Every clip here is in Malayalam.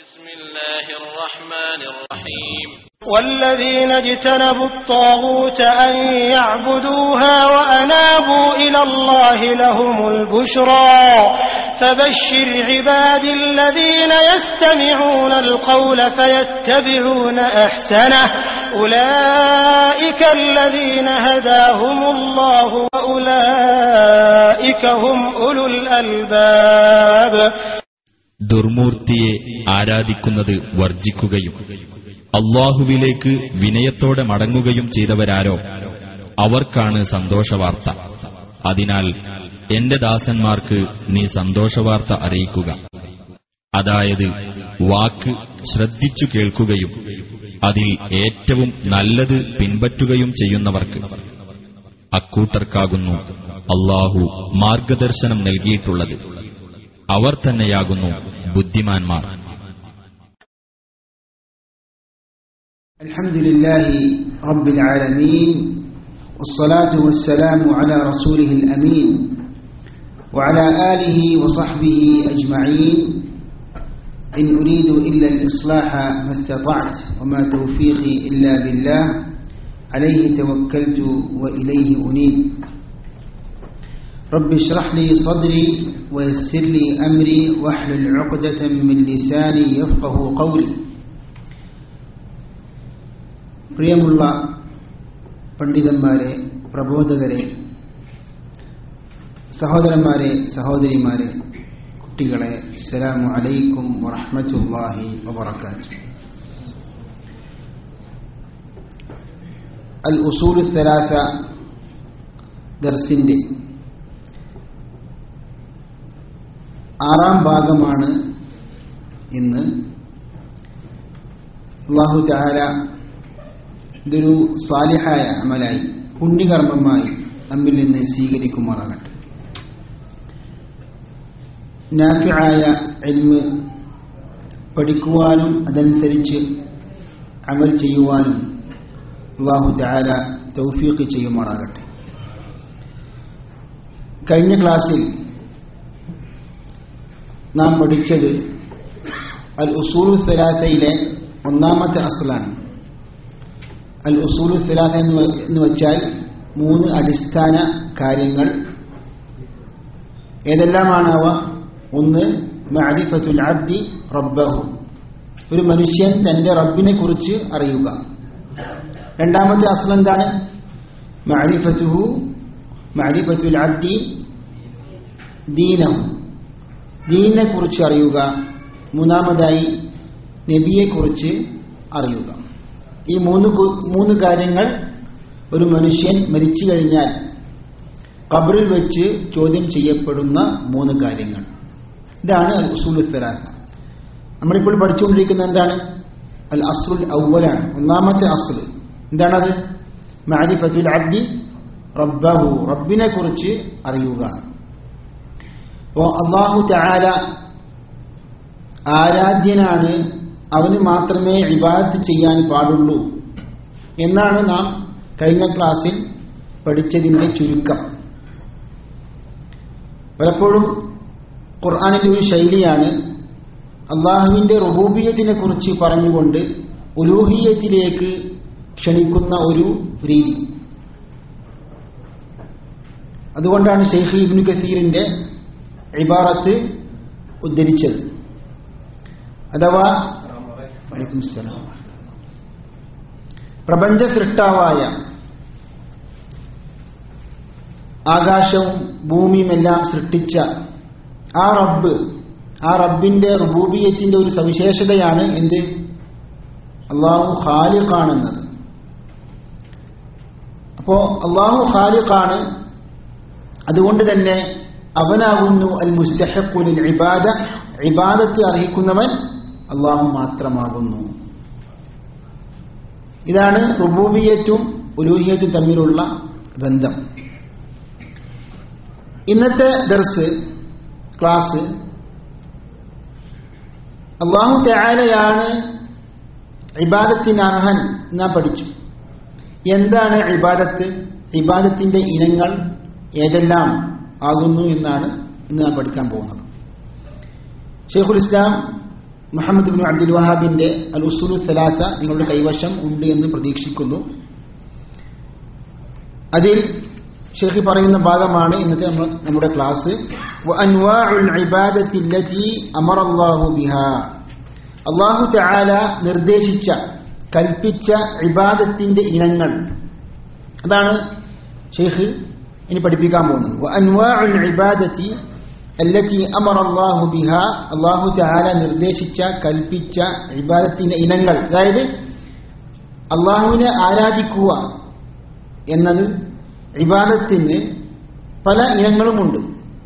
بسم الله الرحمن الرحيم والذين اجتنبوا الطاغوت أن يعبدوها وأنابوا إلى الله لهم البشرى فبشر عبادي الذين يستمعون القول فيتبعون أحسنه أولئك الذين هداهم الله وأولئك هم أولو الألباب. ദുർമൂർത്തിയെ ആരാധിക്കുന്നത് വർജിക്കുകയും അല്ലാഹുവിലേക്ക് വിനയത്തോടെ മടങ്ങുകയും ചെയ്തവരാരോ അവർക്കാണ് സന്തോഷവാർത്ത. അതിനാൽ എന്റെ ദാസന്മാർക്ക് നീ സന്തോഷവാർത്ത അറിയിക്കുക. അതായത് വാക്ക് ശ്രദ്ധിച്ചു കേൾക്കുകയും അതിൽ ഏറ്റവും നല്ലത് പിൻപറ്റുകയും ചെയ്യുന്നവർക്ക്. അക്കൂട്ടർക്കാകുന്നു അല്ലാഹു മാർഗദർശനം നൽകിയിട്ടുള്ളത്. അവർ തന്നെയാകുന്നു ബുദ്ധിമാന്മാർ. അൽഹംദുലില്ലാഹി റബ്ബിൽ ആലമീൻ വസ്സലാത്തു വസ്സലാമു അലാ റസൂലിഹിൽ അമീൻ വഅലാ ആലിഹി വസഹ്ബിഹി അജ്മഈൻ. ഇൻ ഉരീദു ഇല്ലാ അൽ-ഇസ്ലാഹ മസ്തതഅ്തു വമാ തൗഫീഖി ഇല്ലാ ബില്ലാഹ് അലൈഹി തവക്കൽതു വഇലൈഹി ഉനീബ്. رب اشرح لي صدري ويسر لي أمري واحلل عقدة من لساني يفقه قولي. പ്രിയമുള്ള പണ്ഡിതന്മാരെ, പ്രബോധകരെ, സഹോദരന്മാരെ, സഹോദരിമാരെ, കുട്ടികളെ, അസ്സലാമു അലൈക്കും വറഹ്മത്തുള്ളാഹി വബറകാതുഹു. അൽ ഉസൂൽ അൽ-സലാസ ദർസിന്റെ 6ാം ഭാഗമാണ് ഇന്ന്. അല്ലാഹു തആല ഇതൊരു സാലിഹായ അമലായി, പുണ്യകർമ്മമായി നമ്മിൽ നിന്ന് സ്വീകരിക്കുമാറാകട്ടെ. നാഫിആയ ഇൽമ് പഠിക്കുവാനും അതനുസരിച്ച് അമൽ ചെയ്യുവാനും അല്ലാഹു തആല തൗഫീഖ് ചെയ്യുമാറാകട്ടെ. കഴിഞ്ഞ ക്ലാസ്സിൽ നാം പഠിച്ചത് അൽ ഉസൂലു സലാസയിലെ 1ാമത്തെ അസ്ലാണ്. അൽ ഉസൂലു സലാസ എന്ന് വെച്ചാൽ 3 അടിസ്ഥാന കാര്യങ്ങൾ. ഏതെല്ലാമാണ് അവ? 1, മഅരിഫത്തുൽ അബ്ദി റബ്ബഹു, ഒരു മനുഷ്യൻ തന്റെ റബ്ബിനെ കുറിച്ച് അറിയുക. 2ാമത്തെ അസ്ൽ എന്താണ്? മഅരിഫത്തുൽ അബ്ദി ദീനഹു, ദീനിനെ കുറിച്ച് അറിയുക. 3ാമതായി നബിയെക്കുറിച്ച് അറിയുക. ഈ 3 കാര്യങ്ങൾ ഒരു മനുഷ്യൻ മരിച്ചു കഴിഞ്ഞാൽ ഖബറിൽ വെച്ച് ചോദ്യം ചെയ്യപ്പെടുന്ന 3 കാര്യങ്ങൾ. ഇതാണ് അൽ ഉസൂൽ അൽ-സലാസ. നമ്മളിപ്പോൾ പഠിച്ചുകൊണ്ടിരിക്കുന്ന എന്താണ്? അൽ അസ്ലുൽ അവ്വലാണ്, 1ാമത്തെ അസ്ൽ. എന്താണത്? മഅരിഫത്തുൽ അബ്ദി റബ്ബഹു, റബ്ബിനെ കുറിച്ച് അറിയുക. അല്ലാഹു തആല ആരാധ്യനാണ്, അവന് മാത്രമേ ഇബാദത്ത് ചെയ്യാൻ പാടുള്ളൂ എന്നാണ് നാം കഴിഞ്ഞ ക്ലാസ്സിൽ പഠിച്ചതിന്റെ ചുരുക്കം. പലപ്പോഴും ഖുർആനിന്റെ ഒരു ശൈലിയാണ് അല്ലാഹുവിന്റെ റുബൂബിയത്തിനെ കുറിച്ച് പറഞ്ഞുകൊണ്ട് ഉലൂഹിയത്തിലേക്ക് ക്ഷണിക്കുന്ന ഒരു രീതി. അതുകൊണ്ടാണ് ശൈഖ് ഇബ്നു കസീറിന്റെ ഇബാറത്ത് ഉദ്ധരിച്ചത്. അഥവാ പ്രപഞ്ച സൃഷ്ടാവായ, ആകാശവും ഭൂമിയുമെല്ലാം സൃഷ്ടിച്ച ആ റബ്ബ്, ആ റബ്ബിന്റെ റുബൂബിയത്തിന്റെ ഒരു സവിശേഷതയാണ് എന്ത്? അല്ലാഹു ഖാലിഖാണെന്നത്. അപ്പോ അല്ലാഹു ഖാലിഖാണ്, അതുകൊണ്ട് തന്നെ അവനാകുന്നു അൽ മുസ്തഹിഖു ലിൽ ഇബാദ, ഇബാദത്ത് അർഹിക്കുന്നവൻ അല്ലാഹു മാത്രമാകുന്നു. ഇതാണ് റുബൂബിയത്തും ഉലൂഹിയത്തും തമ്മിലുള്ള ബന്ധം. ഇന്നത്തെ ദർസ് ക്ലാസ് അല്ലാഹു തആലയാണ് ഇബാദത്തിന് അർഹൻ നാം പഠിച്ചു. എന്താണ് ഇബാദത്ത്? ഇബാദത്തിന്റെ ഇനങ്ങൾ ഏതെല്ലാം ആകുന്നു എന്നാണ് ഇന്ന് നാം പഠിക്കാൻ പോകുന്നത്. ശൈഖുൽ ഇസ്ലാം മുഹമ്മദ് ഇബ്നു അബ്ദുൽ വഹാബിന്റെ അൽ ഉസൂലു സലാസ നിങ്ങളുടെ കൈവശം ഉണ്ട് എന്ന് പ്രതീക്ഷിക്കുന്നു. അതിൽ ഷെയ്ഖ് പറയുന്ന ഭാഗമാണ് ഇന്നത്തെ നമ്മുടെ ക്ലാസ്. വഅൻവാഉൽ ഇബാദത്തി അല്ലതി അമറല്ലാഹു ബിഹാ, അല്ലാഹു തആല നിർദ്ദേശിച്ച കൽപ്പിച്ച ഇബാദത്തിന്റെ ഇനങ്ങൾ, അതാണ് ഷെയ്ഖ് ഇനി പഠിപ്പിക്കാൻ പോകുന്നത്. വഅൻവാഉൽ ഇബാദത്തി അല്ലതി അമറല്ലാഹു ബിഹാ, അല്ലാഹു തആല നിർദ്ദേശിച്ച കൽപ്പിച്ച ഇബാദത്തിന്റെ ഇനങ്ങൾ, അതായത് അല്ലാഹുവിനെ ആരാധിക്കുക എന്നത് ഇബാദത്തിന് പല ഇനങ്ങളുമുണ്ട്.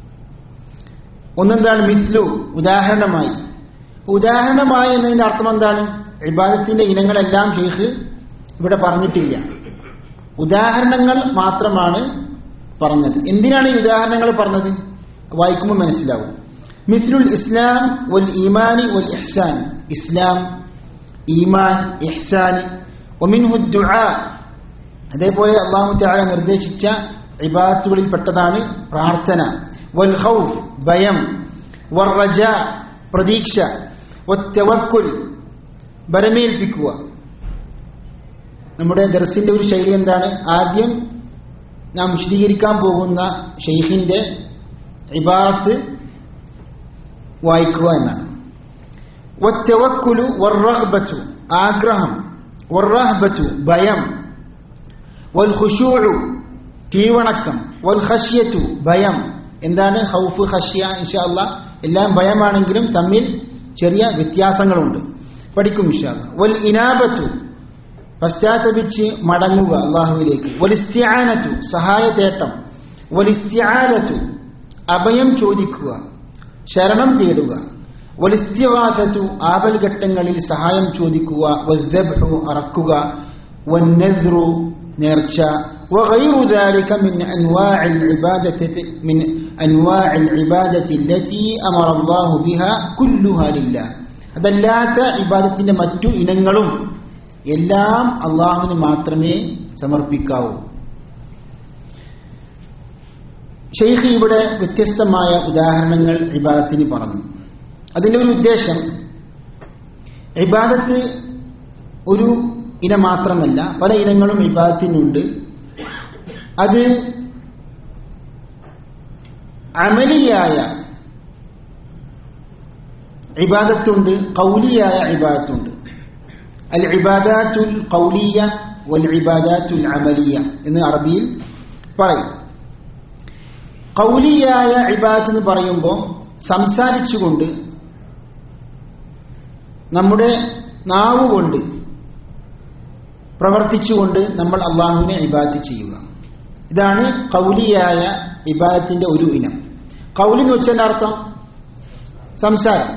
ഒന്നെന്താണ് മിസ്ലു, ഉദാഹരണമായി. ഉദാഹരണമായി എന്നതിന്റെ അർത്ഥം എന്താണ്? ഇബാദത്തിന്റെ ഇനങ്ങളെല്ലാം ഷെയ്ഖ് ഇവിടെ പറഞ്ഞിട്ടില്ല, ഉദാഹരണങ്ങൾ മാത്രമാണ് പറഞ്ഞത്. എന്തിനാണ് ഈ ഉദാഹരണങ്ങൾ പറഞ്ഞത്? വായിക്കുമ്പോൾ മനസ്സിലാവും. മിസ്ലുൽ ഇസ്ലാം വൽ ഈമാനി വൽ ഇഹ്സാൻ, ഇസ്ലാം, ഈമാൻ, ഇഹ്സാൻ. വമിൻഹു ദുആ, അതേപോലെ അല്ലാഹു തആല നിർദ്ദേശിച്ച ഇബാദത്തുകളിൽ പെട്ടതാണ് പ്രാർത്ഥന. വൽ ഖൗഫ്, ഭയം. വർ റജാ, പ്രതീക്ഷ. വത്തവക്കുൽ, ബരമേൽപ്പിക്കുക. നമ്മുടെ ദർസിന്റെ ഒരു ശൈലി എന്താണ്? ആദ്യം നാം വിശദീകരിക്കാൻ പോകുന്ന ഷെയ്ഖിന്റെ ഇബാറത്ത് വായിക്കുക എന്നാണ്. വത്തവക്കുലു വറഗ്ബതു, ആഗ്രഹം. വറഹബതു, ഭയം. വൽ ഖുശൂഉ, കീഴ്വണക്കം. വൽ ഖശ്യതു, ഭയം. എന്താണ് ഖൗഫ്, ഖശ്യ? ഇൻഷാ അല്ലാഹ് എല്ലാം ഭയമാണെങ്കിലും തമ്മിൽ ചെറിയ വ്യത്യാസങ്ങളുണ്ട്, പഠിക്കും ഇൻഷാ അല്ലാഹ്. വൽ ഇനാബത്തു, പശ്ചാത്തപിച്ച് മടങ്ങുക അല്ലാഹുവിലേക്ക്. വൽ ഇസ്തിആനതു, സഹായതേട്ടം. വൽ ഇസ്തിആലതു, അഭയം ചോദിക്കുക, ശരണം തേടുക. വൽ ഇസ്തിഗാസതു, ആപൽഘട്ടങ്ങളിൽ സഹായം ചോദിക്കുക. വദ്ദബ്ഹു, അറക്കുക. വന്നദ്റു, നേർച്ച. വഗൈറു ദാലിക മിൻ അൻവാഇൽ ഇബാദത്തി അല്ലതി അമറല്ലാഹു ബിഹാ കുല്ലുഹാ ലില്ലാഹ്, അതല്ലാത്ത ഇബാദത്തിന്റെ മറ്റു ഇനങ്ങളും എല്ലാം അള്ളാഹുവിന് മാത്രമേ സമർപ്പിക്കാവൂ. ഷെയ്ഖ് ഇവിടെ വ്യത്യസ്തമായ ഉദാഹരണങ്ങൾ ഇബാദത്തിന് പറഞ്ഞു. അതിന്റെ ഒരു ഉദ്ദേശം, ഇബാദത്ത് ഒരു ഇനം മാത്രമല്ല, പല ഇനങ്ങളും ഇബാദത്തിനുണ്ട്. അത് അമലിയായ ഇബാദത്തുണ്ട്, ഖൗലിയായ ഇബാദത്തുണ്ട്. അൽ ഇബാദത്തുൽ ഖൗലിയ വൽ ഇബാദത്തുൽ അമലിയ എന്ന് അറബിയിൽ പറയും. ഖൗലിയായ ഇബാദത്ത് എന്ന് പറയുമ്പോൾ സംസാരിച്ചുകൊണ്ട്, നമ്മുടെ നാവുകൊണ്ട്, പ്രവർത്തിച്ചുകൊണ്ട് നമ്മൾ അള്ളാഹുവിനെ ഇബാദത്ത് ചെയ്യുക. ഇതാണ് ഖൗലിയായ ഇബാദത്തിന്റെ ഒരു ഇനം. ഖൗലി എന്ന് വെച്ചാൽ അർത്ഥം സംസാരം.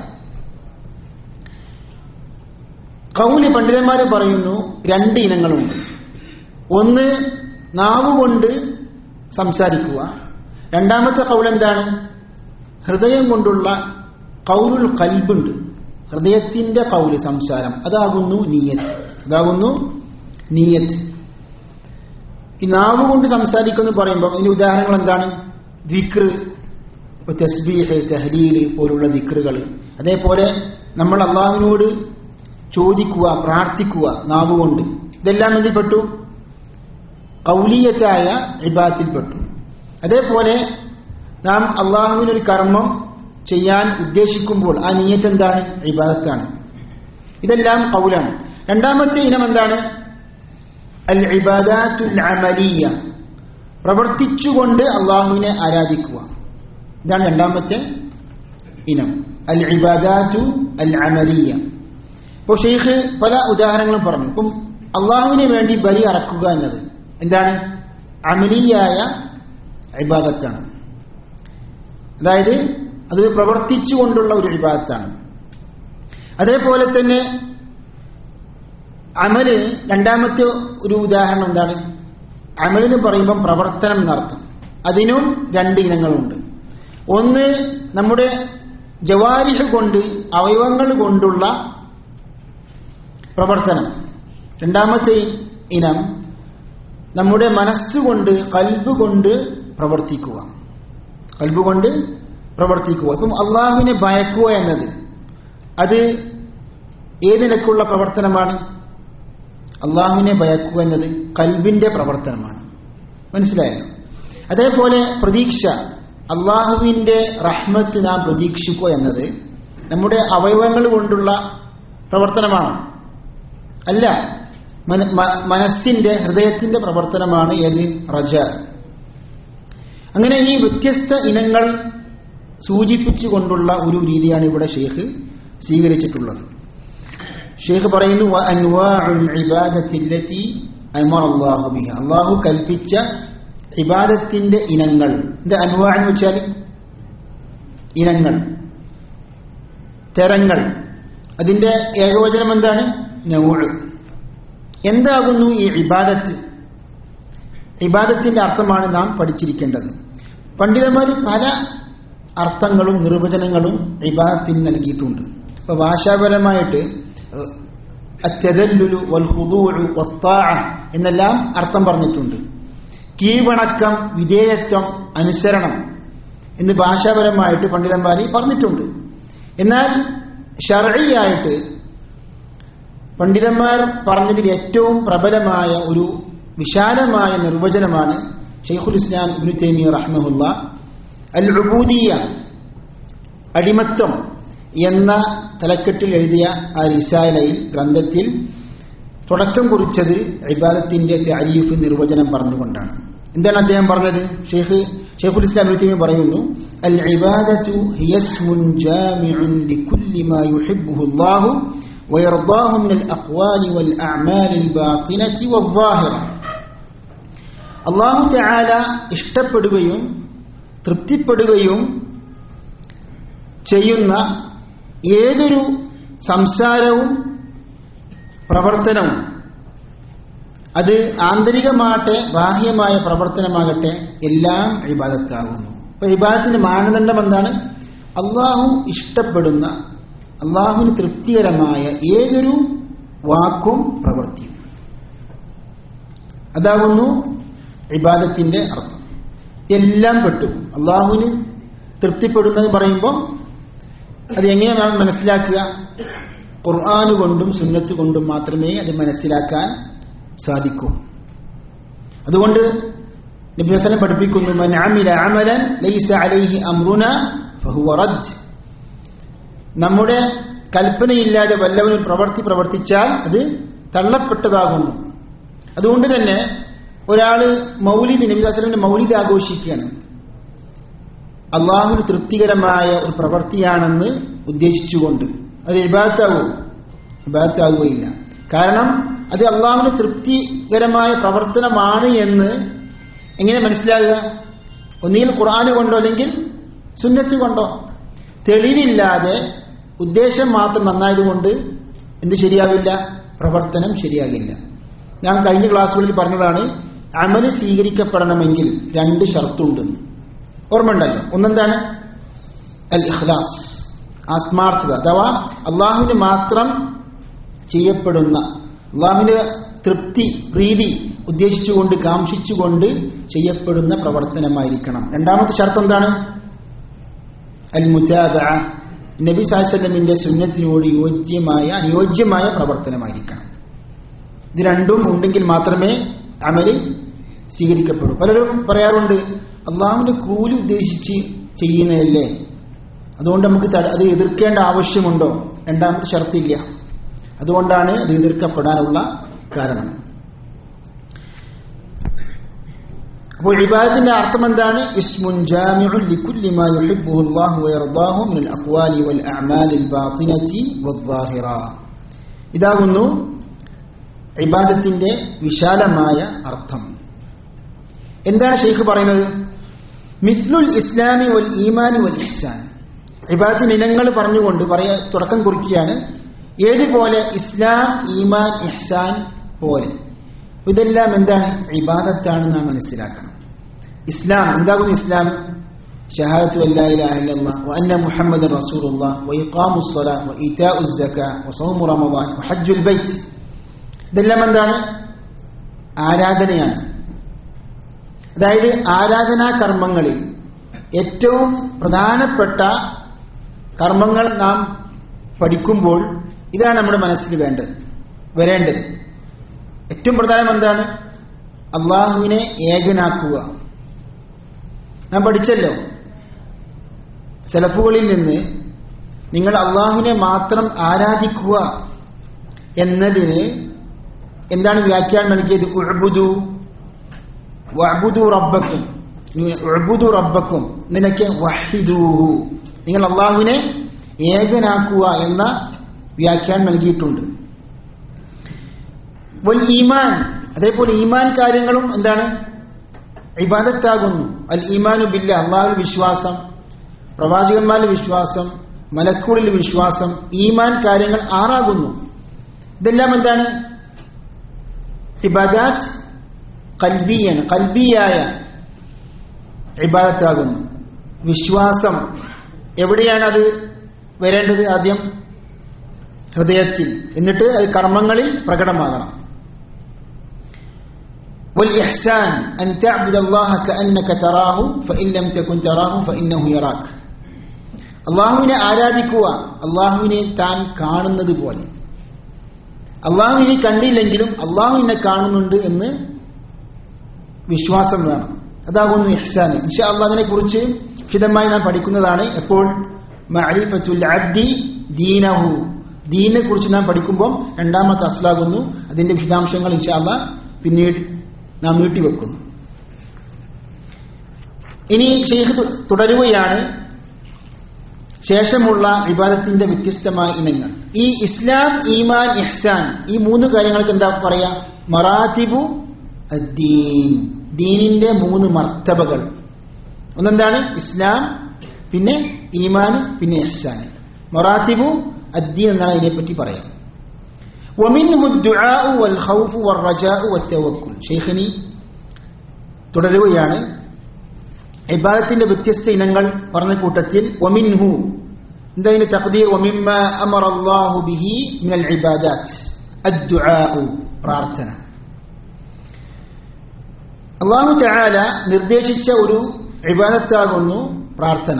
ഖൗലി പണ്ഡിതന്മാർ പറയുന്നു രണ്ട് ഇനങ്ങളുണ്ട്. ഒന്ന് നാവുകൊണ്ട് സംസാരിക്കുക. രണ്ടാമത്തെ ഖൗൽ എന്താണ്? ഹൃദയം കൊണ്ടുള്ള ഖൗലുൽ ഖൽബുണ്ട്, ഹൃദയത്തിന്റെ ഖൗല്, സംസാരം. അതാകുന്നു നിയ്യത്ത്. അതാകുന്നു നിയ്യത്ത്. ഈ നാവ് കൊണ്ട് സംസാരിക്കുമെന്ന് പറയുമ്പോൾ ഇതിന്റെ ഉദാഹരണങ്ങൾ എന്താണ്? ദിക്ർ, തസ്ബീഹ്, തഹ്ലീൽ പോലുള്ള ദിക്റുകൾ. അതേപോലെ നമ്മൾ അള്ളാഹുവിനോട് ചോദിക്കുക, പ്രാർത്ഥിക്കുക നാവ് കൊണ്ട്. ഇതെല്ലാം എന്തിൽപ്പെട്ടു? ഖൗലിയത്തായ ഇബാദത്തിൽപ്പെട്ടു. അതേപോലെ നാം അള്ളാഹുവിനൊരു കർമ്മം ചെയ്യാൻ ഉദ്ദേശിക്കുമ്പോൾ ആ നിയ്യത്ത് എന്താണ്? ഇബാദത്താണ്. ഇതെല്ലാം ഖൗലാണ്. രണ്ടാമത്തെ ഇനം എന്താണ്? അൽ ഇബാദത്തുൽ അമലിയ, പ്രവർത്തിച്ചുകൊണ്ട് അള്ളാഹുവിനെ ആരാധിക്കുക. ഇതാണ് രണ്ടാമത്തെ ഇനം, അൽ ഇബാദത്തു അൽ അമലിയ. ഇപ്പോൾ ഷെയ്ഖ് പല ഉദാഹരണങ്ങളും പറഞ്ഞു. ഇപ്പം അള്ളാഹുവിന് വേണ്ടി ബലി അറക്കുക എന്നത് എന്താണ്? അമലിയായ ഇബാദത്താണ്. അതായത് അത് പ്രവർത്തിച്ചുകൊണ്ടുള്ള ഒരു ഇബാദത്താണ്. അതേപോലെ തന്നെ അമല്, രണ്ടാമത്തെ ഒരു ഉദാഹരണം എന്താണ്? അമലെന്ന് പറയുമ്പം പ്രവർത്തനം എന്നർത്ഥം. അതിനും രണ്ട് ഇനങ്ങളുണ്ട്. ഒന്ന് നമ്മുടെ ജവാരിഹ് കൊണ്ട്, അവയവങ്ങൾ കൊണ്ടുള്ള പ്രവർത്തനം. രണ്ടാമത്തെ ഇനം നമ്മുടെ മനസ്സുകൊണ്ട്, കൽബ് കൊണ്ട് പ്രവർത്തിക്കുക. കൽബ് കൊണ്ട് പ്രവർത്തിക്കുക. അപ്പം അള്ളാഹുവിനെ ഭയക്കുക എന്നത് അത് ഏത് നിലക്കുള്ള പ്രവർത്തനമാണ്? അള്ളാഹുവിനെ ഭയക്കുക എന്നത് ഖൽബിന്റെ പ്രവർത്തനമാണ്. മനസ്സിലായല്ലോ? അതേപോലെ പ്രതീക്ഷ, അള്ളാഹുവിന്റെ റഹ്മത്ത് നാം പ്രതീക്ഷിക്കുക എന്നത് നമ്മുടെ അവയവങ്ങൾ കൊണ്ടുള്ള പ്രവർത്തനമാണ്. അല്ല, മനസ്സിന്റെ ഹൃദയത്തിന്റെ പ്രവർത്തനമാണ് ഏത്? റജ. അങ്ങനെ ഈ വ്യത്യസ്ത ഇനങ്ങൾ സൂചിപ്പിച്ചുകൊണ്ടുള്ള ഒരു രീതിയാണ് ഇവിടെ ഷെയ്ഖ് സ്വീകരിച്ചിട്ടുള്ളത്. ഷെയ്ഖ് പറയുന്നു, അള്ളാഹു കൽപ്പിച്ച ഇബാദത്തിന്റെ ഇനങ്ങൾ. ഇത് അൻവാ എന്ന് വെച്ചാൽ ഇനങ്ങൾ, തരങ്ങൾ. അതിന്റെ ഏകവചനം എന്താണ്? നൗഅ്. എന്താകുന്നു ഈ ഇബാദത്ത്? ഇബാദത്തിന്റെ അർത്ഥമാണ് നാം പഠിച്ചിരിക്കേണ്ടത്. പണ്ഡിതന്മാർ പല അർത്ഥങ്ങളും നിർവചനങ്ങളും ഇബാദത്തിന് നൽകിയിട്ടുണ്ട്. ഇപ്പൊ ഭാഷാപരമായിട്ട് അത്തദല്ലുലു വൽ ഖുദൂഉ വത്താഅ എന്നെല്ലാം അർത്ഥം പറഞ്ഞിട്ടുണ്ട്. കീഴ്വണക്കം, വിധേയത്വം, അനുസരണം എന്ന് ഭാഷാപരമായിട്ട് പണ്ഡിതന്മാർ പറഞ്ഞിട്ടുണ്ട്. എന്നാൽ ശർഈയായിട്ട് പണ്ഡിതന്മാർ പറഞ്ഞതിൽ ഏറ്റവും പ്രബലമായ ഒരു വിശാലമായ നിർവചനമാണ് ശൈഖുൽ ഇസ്ലാം ഇബ്നു തൈമിയ്യ റഹ്മഹുല്ലാ അൽ ഉബൂദിയ്യ, അടിമത്വം എന്ന തലക്കെട്ടിൽ എഴുതിയ ആ റിസാലയിൽ, ഗ്രന്ഥത്തിൽ തുടക്കം കുറിച്ചത് ഇബാദത്തിന്റെ തഅരീഫ്, നിർവചനം പറഞ്ഞുകൊണ്ടാണ്. എന്താണ് അദ്ദേഹം പറഞ്ഞത്? ഷൈഖുൽ ഇസ്ലാം ഇബ്നു തൈമിയ്യ പറയുന്നു, അൽ ഇബാദത്തു ഹിയ ഇസ്മുൻ ജാമിഉൻ ലികുല്ലി മാ യുഹിബ്ബുഹു അല്ലാഹു വയർദാഹു മിനൽ അഖ്വാലി വൽ അഅമാലിൽ ബാത്തിനതി വദ്ദാഹിറ. അല്ലാഹു തആല ഇഷ്ടപ്പെടുകയും തൃപ്തിപ്പെടുകയും ചെയ്യുന്ന ഏതൊരു സംസാരവും പ്രവർത്തനവും, അത് ആന്തരികമാകട്ടെ ബാഹ്യമായ പ്രവർത്തനമാകട്ടെ, എല്ലാം ഇബാദത്താകുന്നു. അപ്പൊ ഇബാദത്തിന്റെ മാനദണ്ഡം എന്താണ്? അള്ളാഹു ഇഷ്ടപ്പെടുന്ന, അള്ളാഹുവിന് തൃപ്തികരമായ ഏതൊരു വാക്കും പ്രവൃത്തിയും, അതാകുന്നു ഇബാദത്തിന്റെ അർത്ഥം. എല്ലാം പെട്ടു. അള്ളാഹുവിന് തൃപ്തിപ്പെടുന്നത് പറയുമ്പോൾ അത് എങ്ങനെയാണ് മനസ്സിലാക്കുക? ഖുർആൻ കൊണ്ടും സുന്നത്ത് കൊണ്ടും മാത്രമേ അത് മനസ്സിലാക്കാൻ സാധിക്കൂ. അതുകൊണ്ട് നബി സല്ലല്ലാഹു അലൈഹി വസല്ലം പഠിപ്പിക്കുന്നു, മൻ അമില അമലൻ ലൈസ അലൈഹി അംറുനാ ഫഹുവ റദ്ദ്. നമ്മുടെ കൽപ്പനയില്ലാതെ വല്ലവനും പ്രവർത്തിച്ചാൽ അത് തള്ളപ്പെട്ടതാകുന്നു. അതുകൊണ്ട് തന്നെ ഒരാള് മൗലിദ്, നബി സല്ലല്ലാഹു അലൈഹി വസല്ലം മൗലിദ് ആഘോഷിക്കുകയാണ്, അള്ളാഹുവിന് തൃപ്തികരമായ ഒരു പ്രവൃത്തിയാണെന്ന് ഉദ്ദേശിച്ചുകൊണ്ട്, അത് ഇബാദത്താവുകയില്ല. കാരണം അത് അള്ളാഹുവിന് തൃപ്തികരമായ പ്രവർത്തനമാണ് എന്ന് എങ്ങനെ മനസ്സിലാകുക? ഒന്നുകിൽ ഖുർആൻ കൊണ്ടോ അല്ലെങ്കിൽ സുന്നത്ത് കൊണ്ടോ. തെളിവില്ലാതെ ഉദ്ദേശം മാത്രം നന്നായതുകൊണ്ട് എന്ത് ശരിയാവില്ല? പ്രവർത്തനം ശരിയാകില്ല. ഞാൻ കഴിഞ്ഞ ക്ലാസ്സുകളിൽ പറഞ്ഞതാണ്, അമല് സ്വീകരിക്കപ്പെടണമെങ്കിൽ 2 ഷർത്തുണ്ടെന്ന്. ഓർമ്മയുണ്ടല്ലോ? ഒന്നെന്താണ്? അൽ ഇഖ്ലാസ്, ആത്മാർത്ഥത. അഥവാ അള്ളാഹുവിന് മാത്രം ചെയ്യപ്പെടുന്ന, അള്ളാഹുവിന്റെ തൃപ്തി, പ്രീതി ഉദ്ദേശിച്ചുകൊണ്ട്, കാംക്ഷിച്ചുകൊണ്ട് ചെയ്യപ്പെടുന്ന പ്രവർത്തനമായിരിക്കണം. രണ്ടാമത്തെ ഷർത്ത് എന്താണ്? അൽ മുതാബഅ, നബി സല്ലല്ലാഹു അലൈഹി വസല്ലമിന്റെ സുന്നത്തിനോട് അനുയോജ്യമായ പ്രവർത്തനമായിരിക്കണം. ഇത് രണ്ടും ഉണ്ടെങ്കിൽ മാത്രമേ അമല് സ്വീകരിക്കപ്പെടൂ. പലരും പറയാറുണ്ട്, അള്ളാഹുവിന്റെ കൂലി ഉദ്ദേശിച്ച് ചെയ്യുന്നതല്ലേ, അതുകൊണ്ട് നമുക്ക് അത് എതിർക്കേണ്ട ആവശ്യമുണ്ടോ? രണ്ടാമത്തെ ഷർത്തില്ല. അതുകൊണ്ടാണ് അത് എതിർക്കപ്പെടാനുള്ള കാരണം. അപ്പോൾ ഇബാദത്തിന്റെ അർത്ഥം എന്താണ്? ഇസ്മുൻ ജാമിഉൻ ലികുല്ലി മാ യുഹിബ്ബുഹു അല്ലാഹു വയർദാഹു മിനൽ അഖ്വാലി വൽ അഅമാലിൽ ബാത്തിനതി വദ്ദാഹിറ. ഇതാകുന്നു ഇബാദത്തിന്റെ വിശാലമായ അർത്ഥം. എന്താണ് ഷെയ്ഖ് പറയുന്നത്? മിസ്ലുൽ ഇസ്ലാമി വൽ ഈമാനി വൽ ഇഹ്സാൻ. ഇബാദത്തിന്റെ ഇനങ്ങൾ പറഞ്ഞുകൊണ്ട് തുടക്കം കുറിക്കുകയാണ്. ഏതുപോലെ? ഇസ്ലാം, ഈമാൻ, ഇഹ്സാൻ പോലെ. ഇതെല്ലാം എന്താണ്? ഇബാദത്താണ് നാം മനസ്സിലാക്കണം. ഇസ്ലാം എന്താകുന്നു? ഇസ്ലാം ഷഹാദത്തു അല്ലാ ഇലാഹ ഇല്ലല്ലാഹ് വ അന്ന മുഹമ്മദൻ റസൂലുള്ളാഹ് വ ഇഖാമുസ് സ്വലാത്ത് വ ഈതാഉസ് സകാത്ത് വ സൗമു റമളാൻ വ ഹജ്ജുൽ ബൈത്ത്. ഇതെല്ലാം എന്താണ്? ആരാധനയാണ്. അതായത് ആരാധനാ കർമ്മങ്ങളിൽ ഏറ്റവും പ്രധാനപ്പെട്ട കർമ്മങ്ങൾ നാം പഠിക്കുമ്പോൾ ഇതാണ് നമ്മുടെ മനസ്സിൽ വരേണ്ടത്. ഏറ്റവും പ്രധാനം എന്താണ്? അള്ളാഹുവിനെ ഏകനാക്കുക. നാം പഠിച്ചല്ലോ സലഫുകളിൽ നിന്ന്, നിങ്ങൾ അള്ളാഹുവിനെ മാത്രം ആരാധിക്കുക എന്നതിന് എന്താണ് വ്യാഖ്യാനം നൽകിയത്? ഉഅ്ബുദു റബ്ബക്കും നിനക്ക് വഹിദൂഹു, നിങ്ങൾ അള്ളാഹുവിനെ ഏകനാക്കുക എന്ന വ്യാഖ്യാനം നൽകിയിട്ടുണ്ട്. വൽ ഈമാൻ, അതേപോലെ ഈമാൻ കാര്യങ്ങളും എന്താണ്? ഇബാദത്താകുന്നു. അൽ ഈമാനു ബില്ലാഹ്, അള്ളാഹുവിൽ വിശ്വാസം, പ്രവാചകന്മാരിൽ വിശ്വാസം, മലക്കുകളിൽ വിശ്വാസം, ഈമാൻ കാര്യങ്ങൾ 6 ആകുന്നു. ഇതെല്ലാം എന്താണ്? ഇബാദാത്ത് ഖൽബിയാണ്, ഖൽബിയായ ഇബാദത്താകുന്നു. വിശ്വാസം എവിടെയാണ് അത് വരേണ്ടത്? ആദ്യം ഹൃദയത്തിൽ, എന്നിട്ട് അത് കർമ്മങ്ങളിൽ പ്രകടമാകണം. والإحسان أن تعبد الله كأنك تراه فإن لم تكن تراه فإنه يراك. അള്ളാഹുവിനെ ആരാധിക്കുക അള്ളാഹുവിനെ താൻ കാണുന്നത് പോലെ. അള്ളാഹുവിനെ കണ്ടില്ലെങ്കിലും അള്ളാഹു എന്നെ കാണുന്നുണ്ട് എന്ന് വിശ്വാസം വേണം. അതാകുന്നു ഇഹ്സാൻ. ഇൻഷാ അല്ലാഹ് അതിനെക്കുറിച്ച് വിശദമായി നാം പഠിക്കുന്നതാണ്. എപ്പോൾ? മഅരിഫത്തുൽ അബ്ദി ദീനഹു, ദീനിനെ കുറിച്ച് നാം പഠിക്കുമ്പോൾ രണ്ടാമത്തെ അസ്ലാകുന്നു. അതിന്റെ വിശദാംശങ്ങൾ ഇൻഷാ അല്ലാഹ് പിന്നീട് നാം നീട്ടിവെക്കുന്നു. ഇനി ശൈഖ് തുടരുകയാണ് ശേഷമുള്ള ഇബാദത്തിന്റെ വ്യത്യസ്തമായ ഇനങ്ങൾ. ഈ ഇസ്ലാം, ഈമാൻ, ഇഹ്സാൻ, ഈ 3 കാര്യങ്ങൾക്ക് എന്താ പറയാ? മറാത്തിബു അദ്ദീൻ, ദീനിന്റെ 3 മർത്തബകൾ. ഒന്നെന്താണ്? ഇസ്ലാം, പിന്നെ ഈമാൻ, പിന്നെ ഇഹ്സാൻ. മറാത്തിബു അദ്ദീൻ എന്നാണ് ഇതിനെപ്പറ്റി പറയാം. ومنه الدعاء والخوف والرجاء والتوكل. ശൈഖിനി തുടരുകയാണ് ഇബാദത്തിന്റെ വ്യത്യസ്ത ഇനങ്ങൾ പറഞ്ഞ കൂട്ടത്തിൽ വമിൻഹു, എന്താ തഖ്ദീർ? വമിമ്മാ അമറ അല്ലാഹു ബിഹി മിനൽ ഇബാദാത്ത് അദ്ദുആഉ, പ്രാർത്ഥന. അല്ലാഹു തആല നിർദ്ദേശിച്ച ഒരു ഇബാദത്താകുന്നു പ്രാർത്ഥന.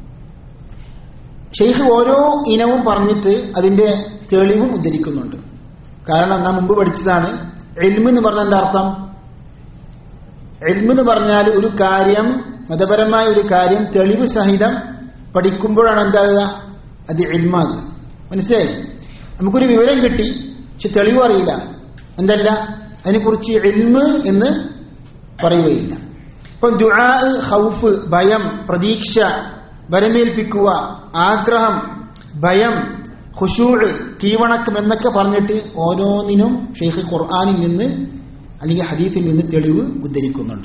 ശൈഖ് ഓരോ ഇനവും പറഞ്ഞിട്ട് അതിന്റെ തെളിവും ഉദ്ധരിക്കുന്നുണ്ട്. കാരണം നാം മുമ്പ് പഠിച്ചതാണ് ഇൽമ് എന്ന് പറഞ്ഞ എന്താ അർത്ഥം? ഇൽമ് എന്ന് പറഞ്ഞാൽ ഒരു കാര്യം, മതപരമായ ഒരു കാര്യം തെളിവ് സഹിതം പഠിക്കുമ്പോഴാണ് എന്താകുക? അത് ഇൽമാകുക. മനസ്സിലായി? നമുക്കൊരു വിവരം കിട്ടി, പക്ഷെ തെളിവ് അറിയില്ല, എന്തല്ല അതിനെക്കുറിച്ച് ഇൽമ് എന്ന് പറയുകയില്ല. ഇപ്പൊ ദുആ, ഖൗഫ്, ഭയം, പ്രതീക്ഷ, വരമേൽപ്പിക്കുക, ആഗ്രഹം, ഭയം, ഖുശൂഅ്, കീഴ്വണക്കം എന്നൊക്കെ പറഞ്ഞിട്ട് ഓരോന്നിനും ശൈഖ് ഖുർആനിൽ നിന്ന് അല്ലെങ്കിൽ ഹദീസിൽ നിന്ന് തെളിവ് ഉദ്ധരിക്കുന്നുണ്ട്.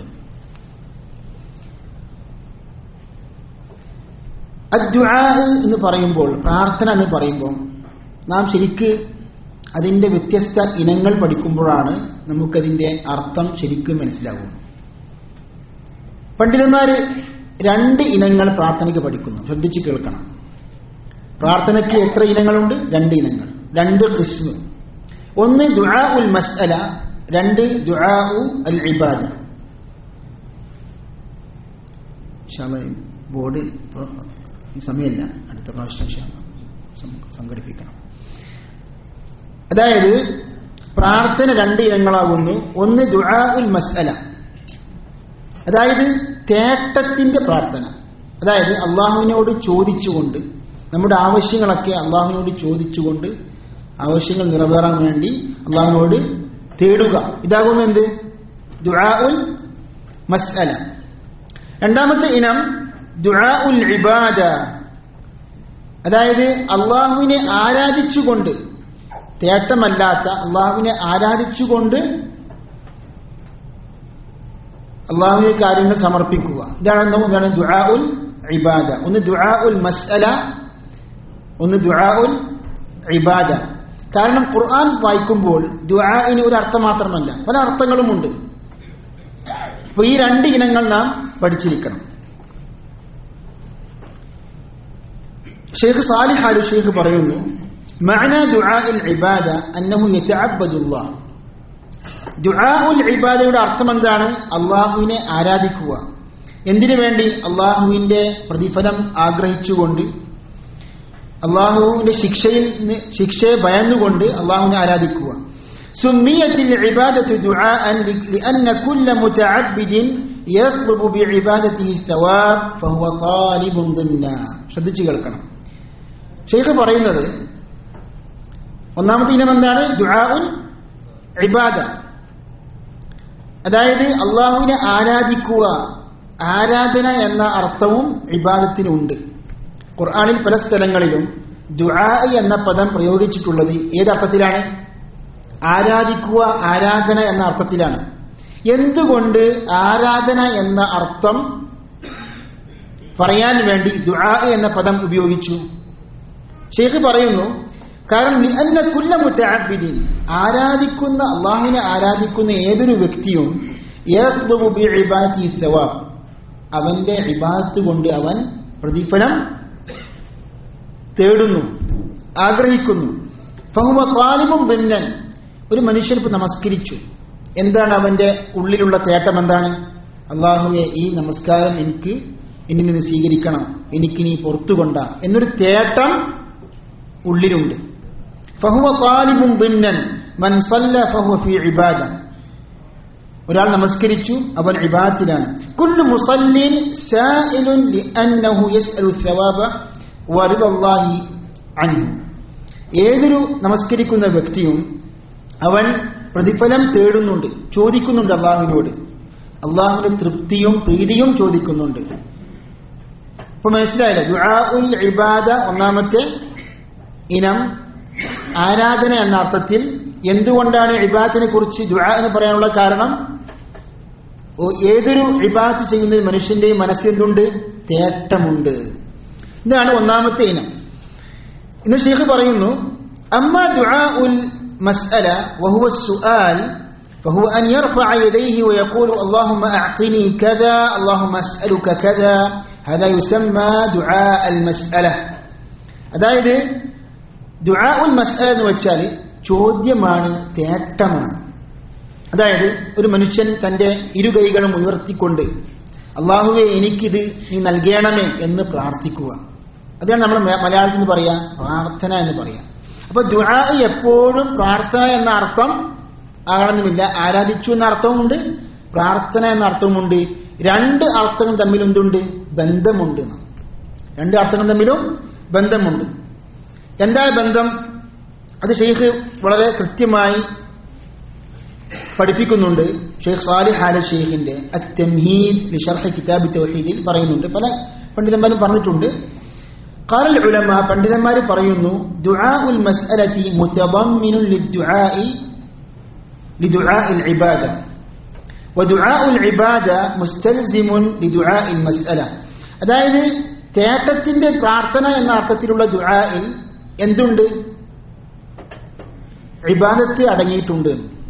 അദ്ദുആ എന്ന് പറയുമ്പോൾ, പ്രാർത്ഥന എന്ന് പറയുമ്പോൾ നാം ശരിക്ക് അതിന്റെ വ്യത്യസ്ത ഇനങ്ങൾ പഠിക്കുമ്പോഴാണ് നമുക്കതിന്റെ അർത്ഥം ശരിക്കും മനസ്സിലാവും. പണ്ഡിതന്മാര് 2 ഇനങ്ങൾ പ്രാർത്ഥനയ്ക്ക് പഠിക്കുന്നു. ശ്രദ്ധിച്ച് കേൾക്കണം. പ്രാർത്ഥനയ്ക്ക് എത്ര ഇനങ്ങളുണ്ട്? 2 ഇനങ്ങൾ, 2 ഖിസ്മ്. ഒന്ന് ദുആ ഉൽ മസ്അല, 2 ദുആ അൽ ഇബാദ. ഇൻഷാഅല്ലാഹ് ബോർഡ് സമയമില്ല, അടുത്ത പ്രാവശ്യം സംഘടിപ്പിക്കണം. അതായത് പ്രാർത്ഥന 2 ഇനങ്ങളാകുന്നു. ഒന്ന് ദുആ ഉൽ മസ്അല, അതായത് തേട്ടത്തിന്റെ പ്രാർത്ഥന. അതായത് അള്ളാഹുവിനോട് ചോദിച്ചുകൊണ്ട്, നമ്മുടെ ആവശ്യങ്ങളൊക്കെ അള്ളാഹുവിനോട് ചോദിച്ചുകൊണ്ട് ആവശ്യങ്ങൾ നിറവേറാൻ വേണ്ടി അള്ളാഹുവിനോട് തേടുക. ഇതാകുന്നു എന്ത്? ദുആ ഉൽ മസ്അല. രണ്ടാമത്തെ ഇനം ദുആ ഉൽ ഇബാദ, അതായത് അള്ളാഹുവിനെ ആരാധിച്ചുകൊണ്ട്, തേട്ടമല്ലാത്ത അള്ളാഹുവിനെ ആരാധിച്ചുകൊണ്ട് അള്ളാഹുവിനെ കാര്യങ്ങൾ സമർപ്പിക്കുക. ഇതാണ് ദുആ ഉൽ ഇബാദ. ഒന്ന് ദുആ ഉൽ മസ്അല, ഒന്ന് ദുആ ഉൽ ഇബാദ. കാരണം ഖുർആൻ വായിക്കുമ്പോൾ ദുആഇന് ഒരു അർത്ഥം മാത്രമല്ല, പല അർത്ഥങ്ങളുമുണ്ട്. അപ്പൊ ഈ 2 ഇനങ്ങൾ നാം പഠിച്ചിരിക്കണം. ഷെയ്ഖ് സാലിഹ് അൽ ഷെയ്ഖ് പറയുന്നു, മഅന ദുആഇൽ ഇബാദ അന്നഹു യതഅബ്ബദുല്ലാഹ്. ദുആ ഉൽ ഇബാദയുടെ അർത്ഥം എന്താണ്? അള്ളാഹുവിനെ ആരാധിക്കുക. എന്തിനു വേണ്ടി? അള്ളാഹുവിന്റെ പ്രതിഫലം ആഗ്രഹിച്ചുകൊണ്ട്, അള്ളാഹുവിന്റെ ശിക്ഷയെ ഭയന്നുകൊണ്ട് അള്ളാഹുവിനെ ആരാധിക്കുക. സുമ്മിയത്തിൽ ഇബാദത്തു ദുആഅൻ ലിഅന്ന കുല്ല മുതഅബ്ബിദിൻ യത്ലബു ബിഇബാദതിഹി സവാബ് ഫഹുവ ത്വാലിബുൻ ദിന്ന. ശ്രദ്ധിച്ചു കേൾക്കണം. ശൈഖ് പറയുന്നത് ഒന്നാമത്തെ ഇനം എന്താണ്? ദുആഉൻ ഇബാദ, അതായത് അള്ളാഹുവിനെ ആരാധിക്കുക. ആരാധന എന്ന അർത്ഥവും ഇബാദത്തിനുണ്ട്. ഖുർആനിൽ പല സ്ഥലങ്ങളിലും ദുആ എന്ന പദം പ്രയോഗിച്ചിട്ടുള്ളത് ഏതർത്ഥത്തിലാണ്? ആരാധിക്കുക, ആരാധന എന്ന അർത്ഥത്തിലാണ്. എന്തുകൊണ്ട് ആരാധന എന്ന അർത്ഥം പറയാൻ വേണ്ടി ദുആ എന്ന പദം ഉപയോഗിച്ചു? ശൈഖ് പറയുന്നു, കാരണം ലിഅന്ന കുല്ല മുതഅബ്ബിദിൻ, ആരാധിക്കുന്ന അള്ളാഹുവിനെ ആരാധിക്കുന്ന ഏതൊരു വ്യക്തിയും യത്ലബു ബിഇബാദതിഹി സവാബ്, അവന്റെ ഇബാദത്ത് കൊണ്ട് അവൻ പ്രതിഫലം തേടുന്നു, ആഗ്രഹിക്കുന്നു. ഫഹുവ ത്വാലിബുൻ ദിന്നൻ, ഒരു മനുഷ്യൻ ഇപ്പൊ നമസ്കരിച്ചു, എന്താണ് അവന്റെ ഉള്ളിലുള്ള തേട്ടം? എന്താണ്? അള്ളാഹുവെ, ഈ നമസ്കാരം എന്നിൽ നിന്ന് സ്വീകരിക്കണം, എനിക്ക് നീ പുറത്തുകൊണ്ട എന്നൊരു തേട്ടം ഉള്ളിലുണ്ട്. ഫഹുവ ത്വാലിബുൻ ദിന്നൻ മൻ സല്ല ഫഹുവ ഫീ ഇബാദ, ഒരാൾ നമസ്കരിച്ചു, അവൻ ഇബാദത്തിലാണ്. കുല്ലു മുസല്ലിൻ സായിലുൻ ലിഅന്നഹു യസ്അലു സവാബ വറിദല്ലാഹി അൻഹു, ഏതൊരു നമസ്കരിക്കുന്ന വ്യക്തിയും അവൻ പ്രതിഫലം തേടുന്നുണ്ട്, ചോദിക്കുന്നുണ്ട് അള്ളാഹുവിനോട്, അള്ളാഹുവിന്റെ തൃപ്തിയും പ്രീതിയും ചോദിക്കുന്നുണ്ട്. ഇപ്പൊ മനസ്സിലായില്ല? ദുആഉൽ ഇബാദ ഒന്നാമത്തെ ഇനം ആരാധന എന്ന അർത്ഥത്തിൽ. എന്തുകൊണ്ടാണ് ഇബാദത്തിനെ കുറിച്ച് ദുആ എന്ന് പറയാനുള്ള കാരണം? ഏതൊരു ഇബാദത്ത് ചെയ്യുന്ന മനുഷ്യന്റെ മനസ്സിൽ എന്തുണ്ട്? തേട്ടമുണ്ട്. ഇതാണ് ഒന്നാമത്തെ ഇനം. ഇന്ന് ശൈഖ് പറയുന്നു, അമ്മാ ദുആഉൽ മസ്അല വഹുവ السؤال فهو أن يرفع يديه ويقول اللهم أعطني كذا اللهم أسألك كذا هذا يسمى دعاء المسألة. അതായത് ദുആഉൽ മസ്അല എന്ന് വെച്ചാൽ ചോദ്യമാണ്, തേട്ടമാണ്. അതായത് ഒരു മനുഷ്യൻ തന്റെ ഇരു കൈകളും ഉയർത്തിക്കൊണ്ട് അള്ളാഹുവെ എനിക്കിത് നീ നൽകണമേ എന്ന് പ്രാർത്ഥിക്കുക. അതാണ് നമ്മൾ മലയാളത്തിൽ നിന്ന് പറയാ പ്രാർത്ഥന എന്ന് പറയാം. അപ്പൊ ദുആ എപ്പോഴും പ്രാർത്ഥന എന്ന അർത്ഥം ആകണമെന്നില്ല. ആരാധിച്ചു എന്ന അർത്ഥവുമുണ്ട്, പ്രാർത്ഥന എന്ന അർത്ഥവുമുണ്ട്. രണ്ട് അർത്ഥങ്ങൾ തമ്മിൽ എന്തുണ്ട്? ബന്ധമുണ്ട്. രണ്ട് അർത്ഥങ്ങൾ തമ്മിലും ബന്ധമുണ്ട്. എന്താ ബന്ധം? അത് ഷെയ്ഖ് വളരെ കൃത്യമായി പഠിപ്പിക്കുന്നുണ്ട്. ഷെയ്ഖ് സാലിഹ് അൽ ഷെയ്ഖിന്റെ അത്തംഹീദ് ലിശർഹ് കിതാബ് തൗഹീദിൽ പറയുന്നുണ്ട്. പല പണ്ഡിതന്മാരും പറഞ്ഞിട്ടുണ്ട്. ഖാല അൽ ഉലമ, പണ്ഡിതന്മാർ പറയുന്നു, ദുആഉൽ മസ്അലതി മുതദമ്മിനുൻ ലിദുആഇൽ ഇബാദ വദുആഉൽ ഇബാദ മുസ്തൽസിമുൻ ലിദുആഇൽ മസ്അല. അതായത് തേട്ടത്തിന്റെ പ്രാർത്ഥന എന്ന അർത്ഥത്തിലുള്ള ദുആഇൽ എന്തുണ്ട്? ഇബാദത്ത് അടങ്ങിയിട്ടുണ്ട്.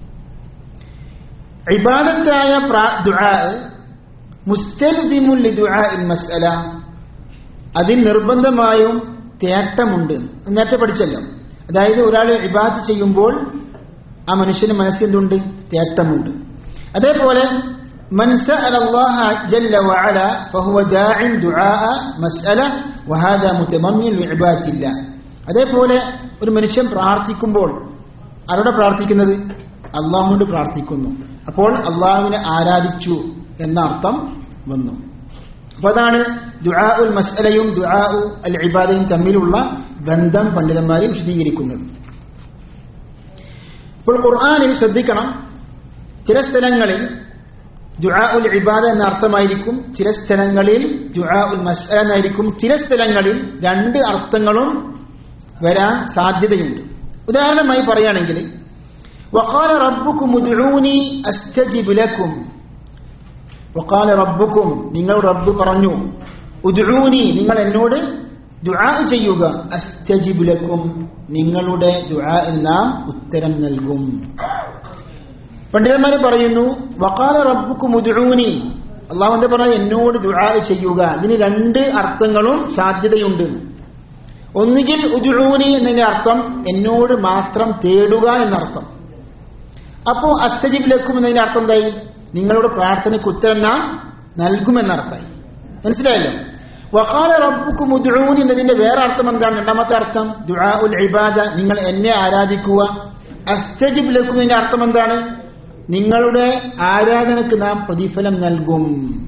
ഇബാദത്തായ ദുആ മുസ്തൽസിമുൻ ലിദുആഇൽ മസ്അല, അതിൽ നിർബന്ധമായും തേട്ടമുണ്ട്. നേരത്തെ പഠിച്ചല്ലോ. അതായത് ഒരാൾ ഇബാദത്ത് ചെയ്യുമ്പോൾ ആ മനുഷ്യന്റെ മനസ്സിൽ എന്തുണ്ട്? തേട്ടമുണ്ട്. അതേപോലെ മൻ സഅല അല്ലാഹ ജല്ല വഅല ഫഹുവ ദാഇൻ ദുആഅ മസ്അല വഹാദാ മുതദമ്മിൻ ലിഇബാദത്തില്ലാ. അതേപോലെ ഒരു മനുഷ്യൻ പ്രാർത്ഥിക്കുമ്പോൾ ആരോടെ പ്രാർത്ഥിക്കുന്നത്? അള്ളാഹുവിനോട് പ്രാർത്ഥിക്കുന്നു. അപ്പോൾ അള്ളാഹുവിനെ ആരാധിച്ചു എന്ന അർത്ഥം വന്നു. അപ്പൊ അതാണ് ദുആഉൽ മസ്അലയും ദുആഉ അൽ ഇബാദയും തമ്മിലുള്ള ബന്ധം പണ്ഡിതന്മാർ വിശദീകരിക്കുന്നത്. ഇപ്പോൾ ഖുർആനിൽ ശ്രദ്ധിക്കണം, ചില സ്ഥലങ്ങളിൽ ദുആഉൽ ഇബാദ എന്ന അർത്ഥമായിരിക്കും, ചില സ്ഥലങ്ങളിൽ ദുആഉൽ മസ്അല എന്നായിരിക്കും, ചില സ്ഥലങ്ങളിൽ രണ്ട് അർത്ഥങ്ങളും വരാൻ സാധ്യതയുണ്ട്. ഉദാഹരണമായി പറയുകയാണെങ്കിൽ വഖാല റബ്ബുക്കും ഉദ്ഊനി അസ്തജിബ് ലക്കും. വഖാല റബ്ബുക്കും, നിങ്ങൾ റബ്ബ് പറഞ്ഞു, ഉദ്ഊനി, നിങ്ങൾ എന്നോട് ദുആ ചെയ്യുക, അസ്തജിബ് ലക്കും, നിങ്ങളുടെ ദുആഇന് നാം ഉത്തരം നൽകും. പണ്ഡിതന്മാർ പറയുന്നു വഖാല റബ്ബുക്കും ഉദ്ഊനി, അല്ലാഹു എന്താ പറഞ്ഞത്? എന്നോട് ദുആ ചെയ്യുക. ഇതിന് രണ്ട് അർത്ഥങ്ങളും സാധ്യതയുണ്ട്. ഒന്നുകിൽ ഉദ്ഊനി എന്നതിന്റെ അർത്ഥം എന്നോട് മാത്രം തേടുക എന്നർത്ഥം. അപ്പോ അസ്തജിബ് ലക്കും എന്നതിന്റെ അർത്ഥം എന്തായി? നിങ്ങളുടെ പ്രാർത്ഥനയ്ക്ക് ഉത്തരം നാം നൽകുമെന്നർത്ഥമായി. മനസ്സിലായല്ലോ? വഖാല റബ്ബുക്കും ഉദ്ഊനി എന്നതിന്റെ വേറെ അർത്ഥം എന്താണ്? രണ്ടാമത്തെ അർത്ഥം ദുആഉൽ ഇബാദ, നിങ്ങൾ എന്നെ ആരാധിക്കുക. അസ്തജിബ് ലക്കും എന്നതിന്റെ അർത്ഥം എന്താണ്? നിങ്ങളുടെ ആരാധനക്ക് നാം പ്രതിഫലം നൽകും.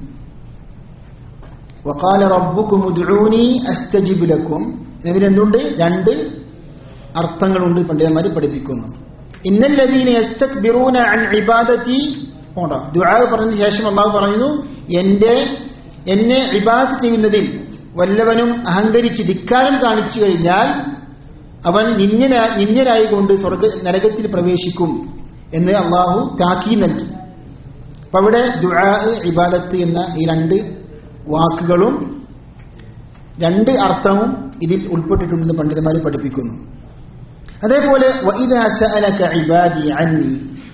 വഖാല റബ്ബുക്കും ഉദ്ഊനി അസ്തജിബ് ലക്കും എന്നതിനെന്തുണ്ട്? രണ്ട് അർത്ഥങ്ങളുണ്ട്, പണ്ഡിതന്മാർ പഠിപ്പിക്കുന്നു. ഇന്നല്ലദീന യസ്തക്ബിറൂന അൻ ഇബാദതി, ദുആ പറഞ്ഞ ശേഷം അല്ലാഹു പറയുന്നു, എന്നെ ഇബാദത്ത് ചെയ്യുന്നതിൽ വല്ലവനും അഹങ്കരിച്ച് ധിക്കാരം കാണിച്ചു കഴിഞ്ഞാൽ അവൻ നിന്ദ്യനായിക്കൊണ്ട് നരകത്തിൽ പ്രവേശിക്കും എന്ന് അള്ളാഹു താക്കീത് നൽകി. അപ്പൊ അവിടെ ദുആ, ഇബാദത്ത് എന്ന ഈ രണ്ട് വാക്കുകളും രണ്ട് അർത്ഥവും ഇതിൽ ഉൾപ്പെട്ടിട്ടുണ്ടെന്ന് പണ്ഡിതന്മാർ പഠിപ്പിക്കുന്നു. അതേപോലെ വഇദാ സഅലക ഇബാദി അന്നി,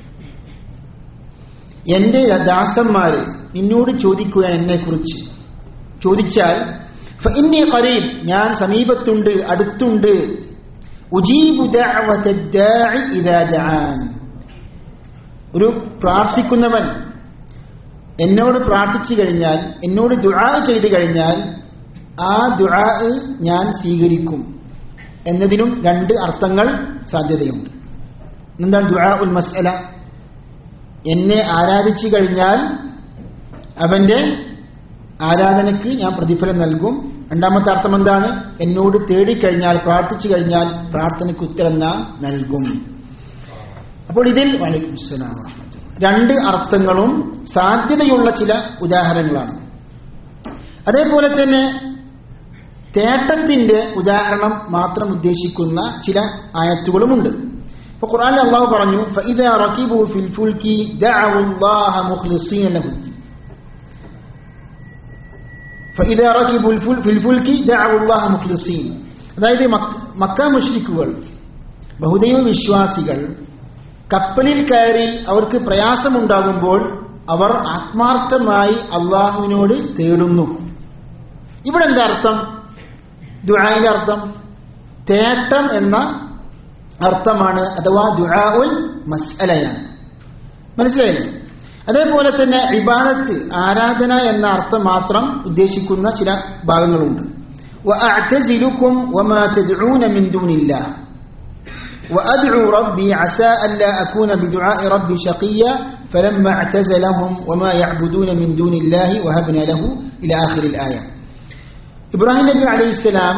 എന്റെ ദാസന്മാര് നിന്നോട് ചോദിക്കുകയാണ് എന്നെ കുറിച്ച്, ചോദിച്ചാൽ ഫഇന്നി ഖരീബ്, ഞാൻ സമീപത്തുണ്ട്, അടുത്തുണ്ട്. ഉജീബു ദഅവത ദാഇ ഇദാ ദഅാൻ, ഒരു പ്രാർത്ഥിക്കുന്നവൻ എന്നോട് പ്രാർത്ഥിച്ചു കഴിഞ്ഞാൽ, എന്നോട് ദുആ ചെയ്തു കഴിഞ്ഞാൽ ആ ദുആ ഞാൻ സ്വീകരിക്കും എന്നതിനും രണ്ട് അർത്ഥങ്ങൾ സാധ്യതയുണ്ട്. എന്താണ് ദുആ ഉൽ മസ്അല? എന്നെ ആരാധിച്ചു കഴിഞ്ഞാൽ അവന്റെ ആരാധനയ്ക്ക് ഞാൻ പ്രതിഫലം നൽകും. രണ്ടാമത്തെ അർത്ഥം എന്താണ്? എന്നോട് തേടിക്കഴിഞ്ഞാൽ, പ്രാർത്ഥിച്ചു കഴിഞ്ഞാൽ പ്രാർത്ഥനയ്ക്ക് ഉത്തരം നാം നൽകും. അപ്പോൾ ഇതിൽ വലൈക്കും അസ്സലാം വറഹ്മത്തുള്ളാഹി രണ്ട് അർത്ഥങ്ങളും സാധ്യതയുള്ള ചില ഉദാഹരണങ്ങളാണ്. അതേപോലെ തന്നെ തേട്ടത്തിന്റെ ഉദാഹരണം മാത്രം ഉദ്ദേശിക്കുന്ന ചില ആയത്തുകളുമുണ്ട്. ഇപ്പോൾ ഖുർആനിൽ അല്ലാഹു പറഞ്ഞു, ഫഇദാ റകിബു ഫിൽ ഫുൽകി ദഅഉ അല്ലാഹ മുഖ്ലിസീന ലഹു, ഫഇദാ റകിബു ഫിൽ ഫുൽകി ദഅഉ അല്ലാഹ മുഖ്ലിസീൻ. അതായത് മക്ക മുശ്രിക്കുകൾ, ബഹുദൈവ വിശ്വാസികൾ കപ്പലിൽ കയറി അവർക്ക് പ്രയാസമുണ്ടാകുമ്പോൾ അവർ ആത്മാർത്ഥമായി അള്ളാഹുവിനോട് തേടുന്നു. ഇവിടെ എന്താ അർത്ഥം? ദുആന്റെ അർത്ഥം തേട്ടം എന്ന അർത്ഥമാണ്, അഥവാ ദുആഉൽ മസ്അലയാണ്. മനസ്സിലായില്ലേ? അതേപോലെ തന്നെ ഇബാദത്ത്, ആരാധന എന്ന അർത്ഥം മാത്രം ഉദ്ദേശിക്കുന്ന ചില ഭാഗങ്ങളുണ്ട്. വഅഅ്തസിലുക്കും വമാ തദ്ഊന മിൻ ദൂനില്ലാഹ് وأدعو ربي عسى ألا أكون بدعاء ربي شقيا فلما اعتزلهم وما يعبدون من دون الله وهبنا له إلى آخر الآية. ഇബ്രാഹിം നബി അലൈഹിസ്സലാം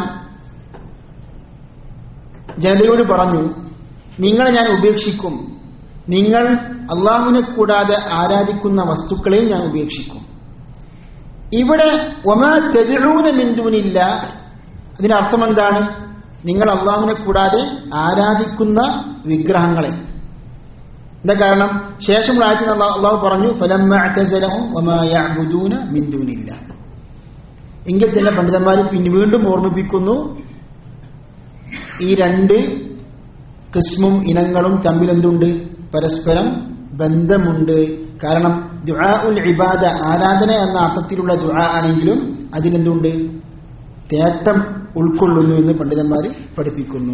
ജനതയോട് പറഞ്ഞു, നിങ്ങളെ ഞാൻ ഉപേക്ഷിക്കും, നിങ്ങൾ അള്ളാഹുവിനെ കൂടാതെ ആരാധിക്കുന്ന വസ്തുക്കളെയും ഞാൻ ഉപേക്ഷിക്കും. ഇവിടെ വമാ തദ്ഊന മിൻ ദൂനില്ലാഹ്, അതിനർത്ഥം എന്താണ്? നിങ്ങൾ അള്ളാഹുവിനെ കൂടാതെ ആരാധിക്കുന്ന വിഗ്രഹങ്ങളെ. എന്താ കാരണം? ശേഷമുള്ള ആയത്തിൽ അള്ളാഹു പറഞ്ഞു, ഫലമ്മ അഅ്തസലഹും വമാ യഅ്ബുദൂന മിൻ ദൂനില്ലാഹ്. എങ്കിൽ തന്നെ പണ്ഡിതന്മാർ വീണ്ടും ഓർമ്മിപ്പിക്കുന്നു, ഈ രണ്ട് കിസ്മും ഇനങ്ങളും തമ്മിൽ എന്തുണ്ട്? പരസ്പരം ബന്ധമുണ്ട്. കാരണം ദുആഉൽ ഇബാദ, ആരാധന എന്ന അർത്ഥത്തിലുള്ള ദുആ ആണെങ്കിലും അതിലെന്തുണ്ട്? തേട്ടം ഉൾക്കൊള്ളുന്നു എന്ന് പണ്ഡിതന്മാർ പഠിപ്പിക്കുന്നു.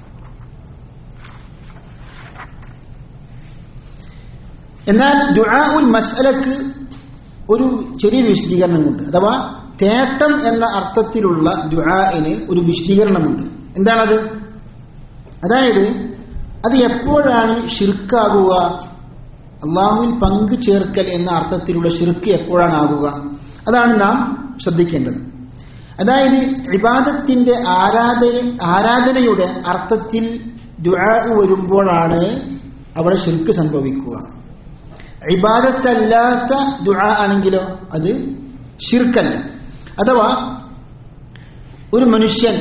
എന്നാൽ ദുആഉൽ മസ്അലക്ക് ഒരു ചെറിയ വിശദീകരണമുണ്ട്. അഥവാ തേട്ടം എന്ന അർത്ഥത്തിലുള്ള ദുആഇന് ഒരു വിശദീകരണമുണ്ട്. എന്താണത്? അതായത് അത് എപ്പോഴാണ് ശിർക്കാകുക? അള്ളാഹുവിൽ പങ്കു ചേർക്കൽ എന്ന അർത്ഥത്തിലുള്ള ശിർക്ക് എപ്പോഴാണ് ആകുക? അതാണ് നാം ശ്രദ്ധിക്കേണ്ടത്. അതായത് ഇബാദത്തിന്റെ ആരാധനയുടെ അർത്ഥത്തിൽ ദുആ വരുമ്പോഴാണ് അവിടെ ശിർക്ക് സംഭവിക്കുക. ഇബാദത്തല്ലാത്ത ദുആ ആണെങ്കിലോ അത് ശിർക്കല്ല. അഥവാ ഒരു മനുഷ്യൻ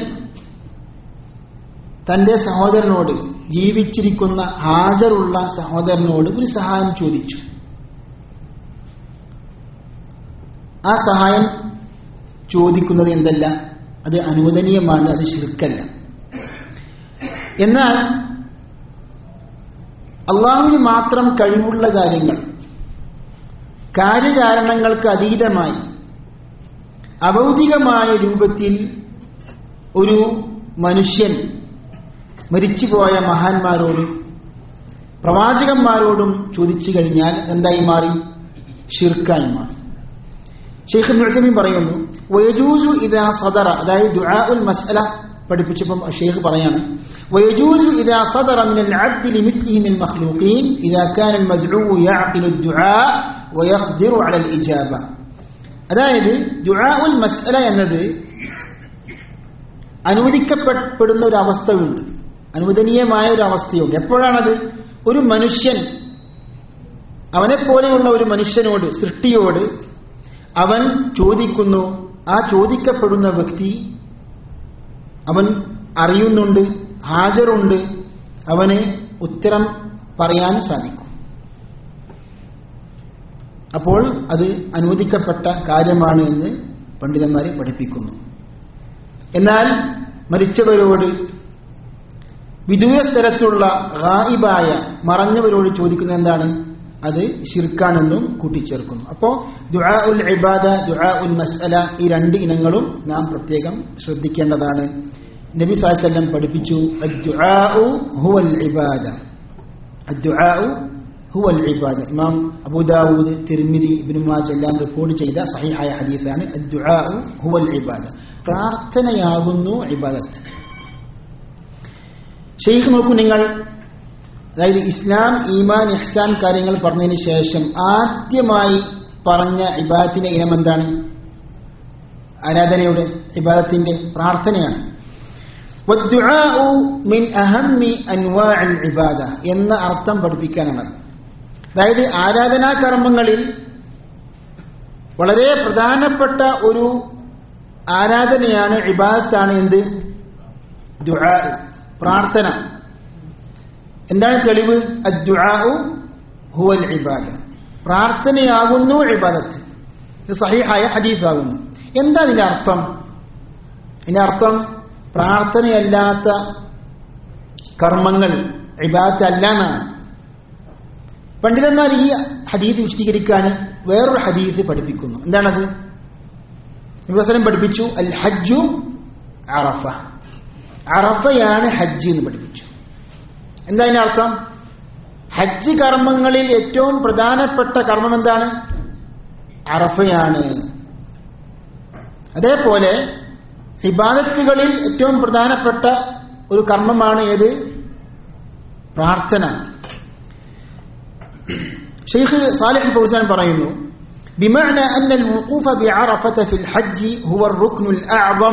തന്റെ സഹോദരനോട്, ജീവിച്ചിരിക്കുന്ന ഹാജറുള്ള സഹോദരനോട് ഒരു സഹായം ചോദിച്ചു. ആ സഹായം ചോദിക്കുന്നത് എന്തല്ല? അത് അനുവദനീയമാണ്, അത് ശിർക്കല്ല. എന്നാൽ അള്ളാഹുവിന് മാത്രം കഴിവുള്ള കാര്യങ്ങൾ, കാര്യകാരണങ്ങൾക്ക് അതീതമായി അഭൗതികമായ രൂപത്തിൽ ഒരു മനുഷ്യൻ മരിച്ചുപോയ മഹാന്മാരോടും പ്രവാചകന്മാരോടും ചോദിച്ചു കഴിഞ്ഞാൽ എന്തായി മാറി? ശിർക്കായി മാറി. ഷെയ്ഖ് ഇബ്നു ഉസൈമീൻ പറയുന്നു വയജൂസു ഇദാ സദറ, അതായത് ദുആഉൽ മസ്അല പഠിപ്പിച്ചപ്പോൾ ഷെയ്ഖ് പറയാണ് ويجوز إذا صدر من العبد لمثله من المخلوقين إذا كان المدعو يعقل الدعاء ويقدر على الإجابة. അതായത് ദുആഉൽ മസ്അല എന്നത് അനുവദിക്കപ്പെടുന്ന ഒരു അവസ്ഥയുണ്ട്, അനുവദനീയമായ ഒരു അവസ്ഥയുണ്ട്. എപ്പോഴാണത്? ഒരു മനുഷ്യൻ അവനെപ്പോലെയുള്ള ഒരു മനുഷ്യനോട്, സൃഷ്ടിയോട് അവൻ ചോദിക്കുന്നു, ആ ചോദിക്കപ്പെടുന്ന വ്യക്തി അവൻ അറിയുന്നുണ്ട്, ഹാജറുണ്ട്, അവന് ഉത്തരം പറയാൻ സാധിക്കും. അപ്പോൾ അത് അനുവദിക്കപ്പെട്ട കാര്യമാണ് എന്ന് പണ്ഡിതന്മാരെ പഠിപ്പിക്കുന്നു. എന്നാൽ മരിച്ചവരോട്, വിദൂര സ്ഥലത്തുള്ള ഗായിബായ മറഞ്ഞവരോട് ചോദിക്കുന്നത് എന്താണ്? അത് ശിർക്കാണെന്നും കൂട്ടിച്ചേർക്കുന്നു. അപ്പോൾ ദുആഉൽ ഇബാദ, ദുആഉൽ മസ്അല, ഈ രണ്ട് ഇനങ്ങളും നാം പ്രത്യേകം ശ്രദ്ധിക്കേണ്ടതാണ്. നബി സല്ലല്ലാഹു അലൈഹി വസല്ലം പഠിപ്പിച്ചു അദ്ദുആഉ ഹുവൽ ഇബാദ, അദ്ദുആഉ ഹുവൽ ഇബാദ. ഇമാം അബൂ ദാവൂദ്, തിർമിദി, ഇബ്നു മാജ എല്ലാം റിപ്പോർട്ട് ചെയ്ത സഹീഹായ ഹദീസാണ്. അദ്ദുആഉ ഹുവൽ ഇബാദ, പ്രാർത്ഥനയാകുന്നു ഇബാദത്ത്. ഷെയ്ഖ് നോക്കൂ നിങ്ങൾ, അതായത് ഇസ്ലാം, ഈമാൻ, ഇഹ്സാൻ കാര്യങ്ങൾ പറഞ്ഞതിന് ശേഷം ആദ്യമായി പറഞ്ഞ ഇബാദത്തിന്റെ ഇനം എന്താണ്? ആരാധനയുടെ, ഇബാദത്തിന്റെ, പ്രാർത്ഥനയാണ്. വദ്ദുആഉ മിൻ അഹമ്മി അൻവാഇൽ ഇബാദ എന്ന അർത്ഥം പഠിപ്പിക്കാനാണ്. അതായത് ആരാധനാ കർമ്മങ്ങളിൽ വളരെ പ്രധാനപ്പെട്ട ഒരു ആരാധനയാണ്, ഇബാദത്താണ് എന്ത്? ദുആ, പ്രാർത്ഥന. എന്താണ് തെളിവ്? അദ്ദുആഉ ഹുവൽ ഇബാദ, പ്രാർത്ഥനയാകുന്നു ഇബാദത്ത്. ഇത് സഹീഹായ ഹദീസാകുന്നു. എന്താ ഇതിന്റെ അർത്ഥം? ഇതിന്റെ അർത്ഥം പ്രാർത്ഥനയല്ലാത്ത കർമ്മങ്ങൾ ഇബാദത്ത് അല്ല എന്നാണ്. പണ്ഡിതന്മാർ ഈ ഹദീസ് വിശദീകരിക്കാൻ വേറൊരു ഹദീസ് പഠിപ്പിക്കുന്നു. എന്താണത്? നബി വസല്ലം പഠിപ്പിച്ചു അൽ ഹജ്ജു അറഫ, അറഫയാണ് ഹജ്ജ് എന്ന് പഠിപ്പിച്ചു. എന്താ അതിന്റെ അർത്ഥം? ഹജ്ജ് കർമ്മങ്ങളിൽ ഏറ്റവും പ്രധാനപ്പെട്ട കർമ്മം എന്താണ്? അറഫയാണ്. അതേപോലെ ഇബാദത്തുകളിൽ ഏറ്റവും പ്രധാനപ്പെട്ട ഒരു കർമ്മമാണ് ഏത്? പ്രാർത്ഥന. ഷെയ്ഖ് സാലിഹ് ഫൗസാൻ പറയുന്നു ബിമഅന അന്ന الوقوف بعرفة في الحج هو الركن الأعظم.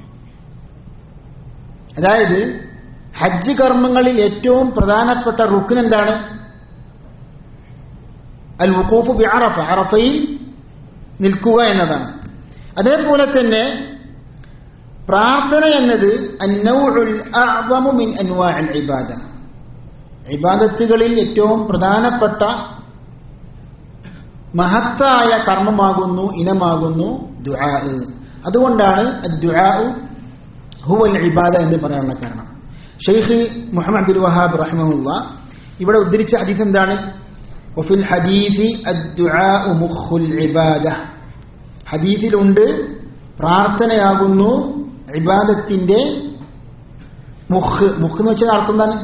അതായത് ഹജ്ജ് കർമ്മങ്ങളിൽ ഏറ്റവും പ്രധാനപ്പെട്ട റുക്ൻ എന്താണ്? അൽ വുഖൂഫ് ബിഅറഫ, അറഫയിൽ നിൽക്കുക എന്നതാണ്. അതേപോലെ തന്നെ പ്രാർത്ഥന എന്നത് അന്നൗഉൽ അഅ്ളമു മിൻ അൻവാഇൽ ഇബാദ, ഇബാദത്തുകളിൽ ഏറ്റവും പ്രധാനപ്പെട്ട മഹത്തായ കർമ്മമാകുന്നു, ഇനമാകുന്നു ദുആ. അതുകൊണ്ടാണ് അദ്ദുആഉ ഹുവൽ ഇബാദ എന്ന് പറയാനുള്ള കാരണം. ഷെയ്ഖ് മുഹമ്മദ് അബ്ദുൽ വഹാബ് റഹിമഹുല്ലാഹ് ഇവിടെ ഉദ്ധരിച്ച ഹദീസ് എന്താണ്? വഫിൽ ഹദീസി അദ്ദുആഉ മുഖുൽ ഇബാദ, ഹദീസിലുണ്ട് പ്രാർത്ഥനയാകുന്നു ഇബാദത്തിന്റെ മുഖ്. മുഖ് എന്ന് വെച്ചാൽ അർത്ഥം എന്താണ്?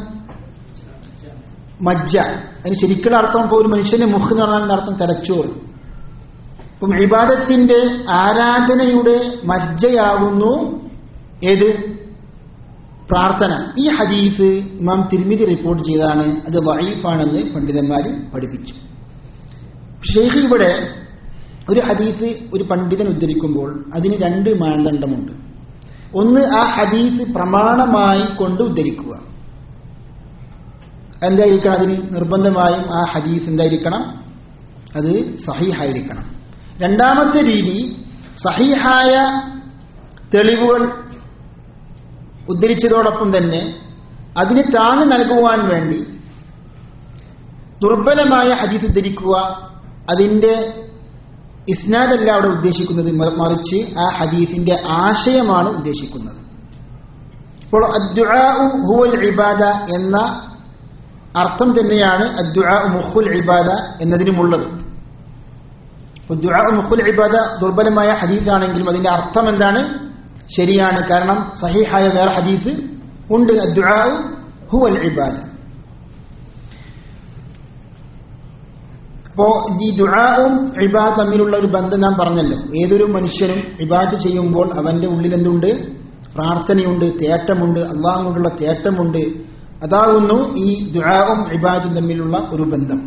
മജ്ജ. അതിന് ശരിക്കുള്ള അർത്ഥം ഇപ്പോൾ ഒരു മനുഷ്യന്റെ മുഖ് എന്ന് പറഞ്ഞാൽ അർത്ഥം തലച്ചോറ്. അപ്പം ഇബാദത്തിന്റെ, ആരാധനയുടെ മജ്ജയാകുന്നു ഏത്? പ്രാർത്ഥന. ഈ ഹദീസ് ഇമാം തിർമിദി റിപ്പോർട്ട് ചെയ്തതാണ്. അത് ദഈഫാണെന്ന് പണ്ഡിതന്മാർ പഠിപ്പിച്ചു. ഷെയ്ഖ് ഇവിടെ ഒരു ഹദീസ് ഒരു പണ്ഡിതൻ ഉദ്ധരിക്കുമ്പോൾ അതിന് രണ്ട് മാനദണ്ഡമുണ്ട്. ഒന്ന്, ആ ഹദീസ് പ്രമാണമായി കൊണ്ട് ഉദ്ധരിക്കുക. എന്തായിരിക്കണം? അതിന് നിർബന്ധമായും ആ ഹദീസ് എന്തായിരിക്കണം? അത് സഹീഹായിരിക്കണം. രണ്ടാമത്തെ രീതി, സഹീഹായ തെളിവുകൾ ഉദ്ധരിച്ചതോടൊപ്പം തന്നെ അതിന് താങ്ങ് നൽകുവാൻ വേണ്ടി ദുർബലമായ ഹദീസ് ഉദ്ധരിക്കുക. അതിന്റെ ഇസ്നാദല്ല അവിടെ ഉദ്ദേശിക്കുന്നത്, മറിച്ച് ആ ഹദീസിന്റെ ആശയമാണ് ഉദ്ദേശിക്കുന്നത്. ഇപ്പോൾ അദ്ദുആഉ ഹുവൽ ഇബാദ എന്ന അർത്ഥം തന്നെയാണ് അദ്ദുആഉ മുഖുൽ ഇബാദ എന്നതിനുമുള്ളത്. ദുആഉ മുഖുൽ ഇബാദ ദുർബലമായ ഹദീസാണെങ്കിലും അതിന്റെ അർത്ഥം എന്താണ്? ശരിയാണ്. കാരണം സഹീഹായ വേറെ ഹദീസ് ഉണ്ട്, അദ്ദുആഉ ഹുവൽ ഇബാദ. അപ്പോ ഈ ദുആഉം ഇബാദത്തും തമ്മിലുള്ള ഒരു ബന്ധം നാം പറഞ്ഞല്ലോ. ഏതൊരു മനുഷ്യനും ഇബാദത്ത് ചെയ്യുമ്പോൾ അവന്റെ ഉള്ളിൽ എന്തുണ്ട്? പ്രാർത്ഥനയുണ്ട്, തേട്ടമുണ്ട്, അല്ലാഹുവിനോടുള്ള തേട്ടമുണ്ട്. അതാകുന്നു ഈ ദുആഉം ഇബാദത്തും തമ്മിലുള്ള ഒരു ബന്ധം.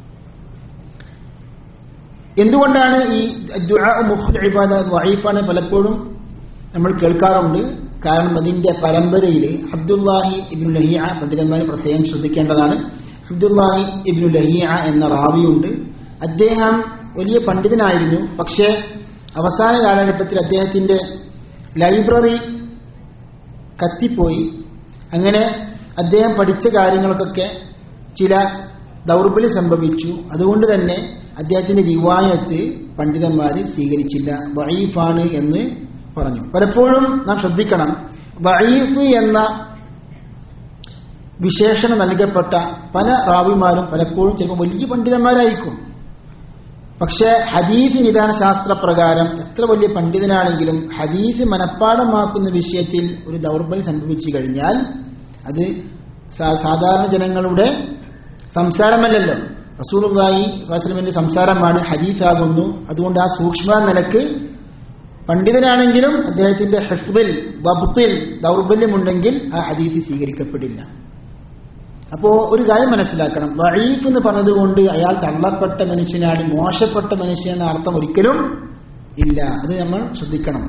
എന്തുകൊണ്ടാണ് ഈ ദുആഉ മുഖ്ൽ ഇബാദ ദഈഫാണ് പലപ്പോഴും നമ്മൾ കേൾക്കാറുണ്ട്? കാരണം അതിന്റെ പരമ്പരയിൽ അബ്ദുല്ലാഹി ഇബ്നു ലഹിയ, പണ്ഡിതന്മാർ പ്രത്യേകം ശ്രദ്ധിക്കേണ്ടതാണ്, അബ്ദുല്ലാഹി ഇബ്നു ലഹിയ എന്ന റാവിയുണ്ട്. അദ്ദേഹം വലിയ പണ്ഡിതനായിരുന്നു. പക്ഷേ അവസാന കാലഘട്ടത്തിൽ അദ്ദേഹത്തിന്റെ ലൈബ്രറി കത്തിപ്പോയി. അങ്ങനെ അദ്ദേഹം പഠിച്ച കാര്യങ്ങൾക്കൊക്കെ ചില ദൗർബല്യം സംഭവിച്ചു. അതുകൊണ്ട് തന്നെ അദ്ദേഹത്തിന്റെ റിവായത്ത് പണ്ഡിതന്മാർ സ്വീകരിച്ചില്ല, ദഈഫാണ് എന്ന് പറഞ്ഞു. പലപ്പോഴും നാം ശ്രദ്ധിക്കണം, ദഈഫ് എന്ന വിശേഷണം നൽകപ്പെട്ട പല റാവിമാരും പലപ്പോഴും ചിലപ്പോൾ വലിയ പണ്ഡിതന്മാരായിരിക്കും. പക്ഷേ ഹദീസ് നിദാന ശാസ്ത്രപ്രകാരം എത്ര വലിയ പണ്ഡിതനാണെങ്കിലും ഹദീസ് മനഃപ്പാഠമാക്കുന്ന വിഷയത്തിൽ ഒരു ദൗർബല്യം സംഭവിച്ചു കഴിഞ്ഞാൽ അത് സാധാരണ ജനങ്ങളുടെ സംസാരമല്ലല്ലോ, റസൂലുള്ളാഹി സ്വല്ലല്ലാഹു അലൈഹി വസല്ലമയുടെ സംസാരമാണ്, ഹദീസാകുന്നു. അതുകൊണ്ട് ആ സൂക്ഷ്മ നിലക്ക് പണ്ഡിതനാണെങ്കിലും അദ്ദേഹത്തിന്റെ ഹിഫ്ദിൽ ദബ്തിൽ ദൗർബല്യമുണ്ടെങ്കിൽ ആ ഹദീസ് സ്വീകരിക്കപ്പെടില്ല. അപ്പോ ഒരു കാര്യം മനസ്സിലാക്കണം, ദഈഫ് എന്ന് പറഞ്ഞതുകൊണ്ട് അയാൾ തള്ളപ്പെട്ട മനുഷ്യനാണ്, മോശപ്പെട്ട മനുഷ്യൻ എന്ന അർത്ഥം ഒരിക്കലും ഇല്ല. അത് നമ്മൾ ശ്രദ്ധിക്കണം.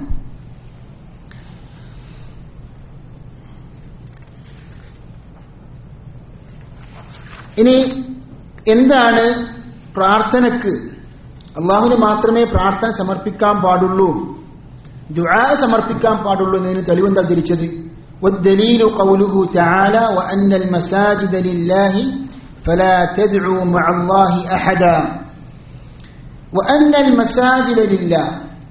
ഇനി എന്താണ് പ്രാർത്ഥനക്ക്? അള്ളാഹുവിന് മാത്രമേ പ്രാർത്ഥന സമർപ്പിക്കാൻ പാടുള്ളൂ, ദുആ സമർപ്പിക്കാൻ പാടുള്ളൂ എന്നതിന് തെളിവെന്താ തിരിച്ചത്? والدليل قوله تعالى وأن المساجد لله فلا تدعوا مع الله أحدا وأن المساجد لله.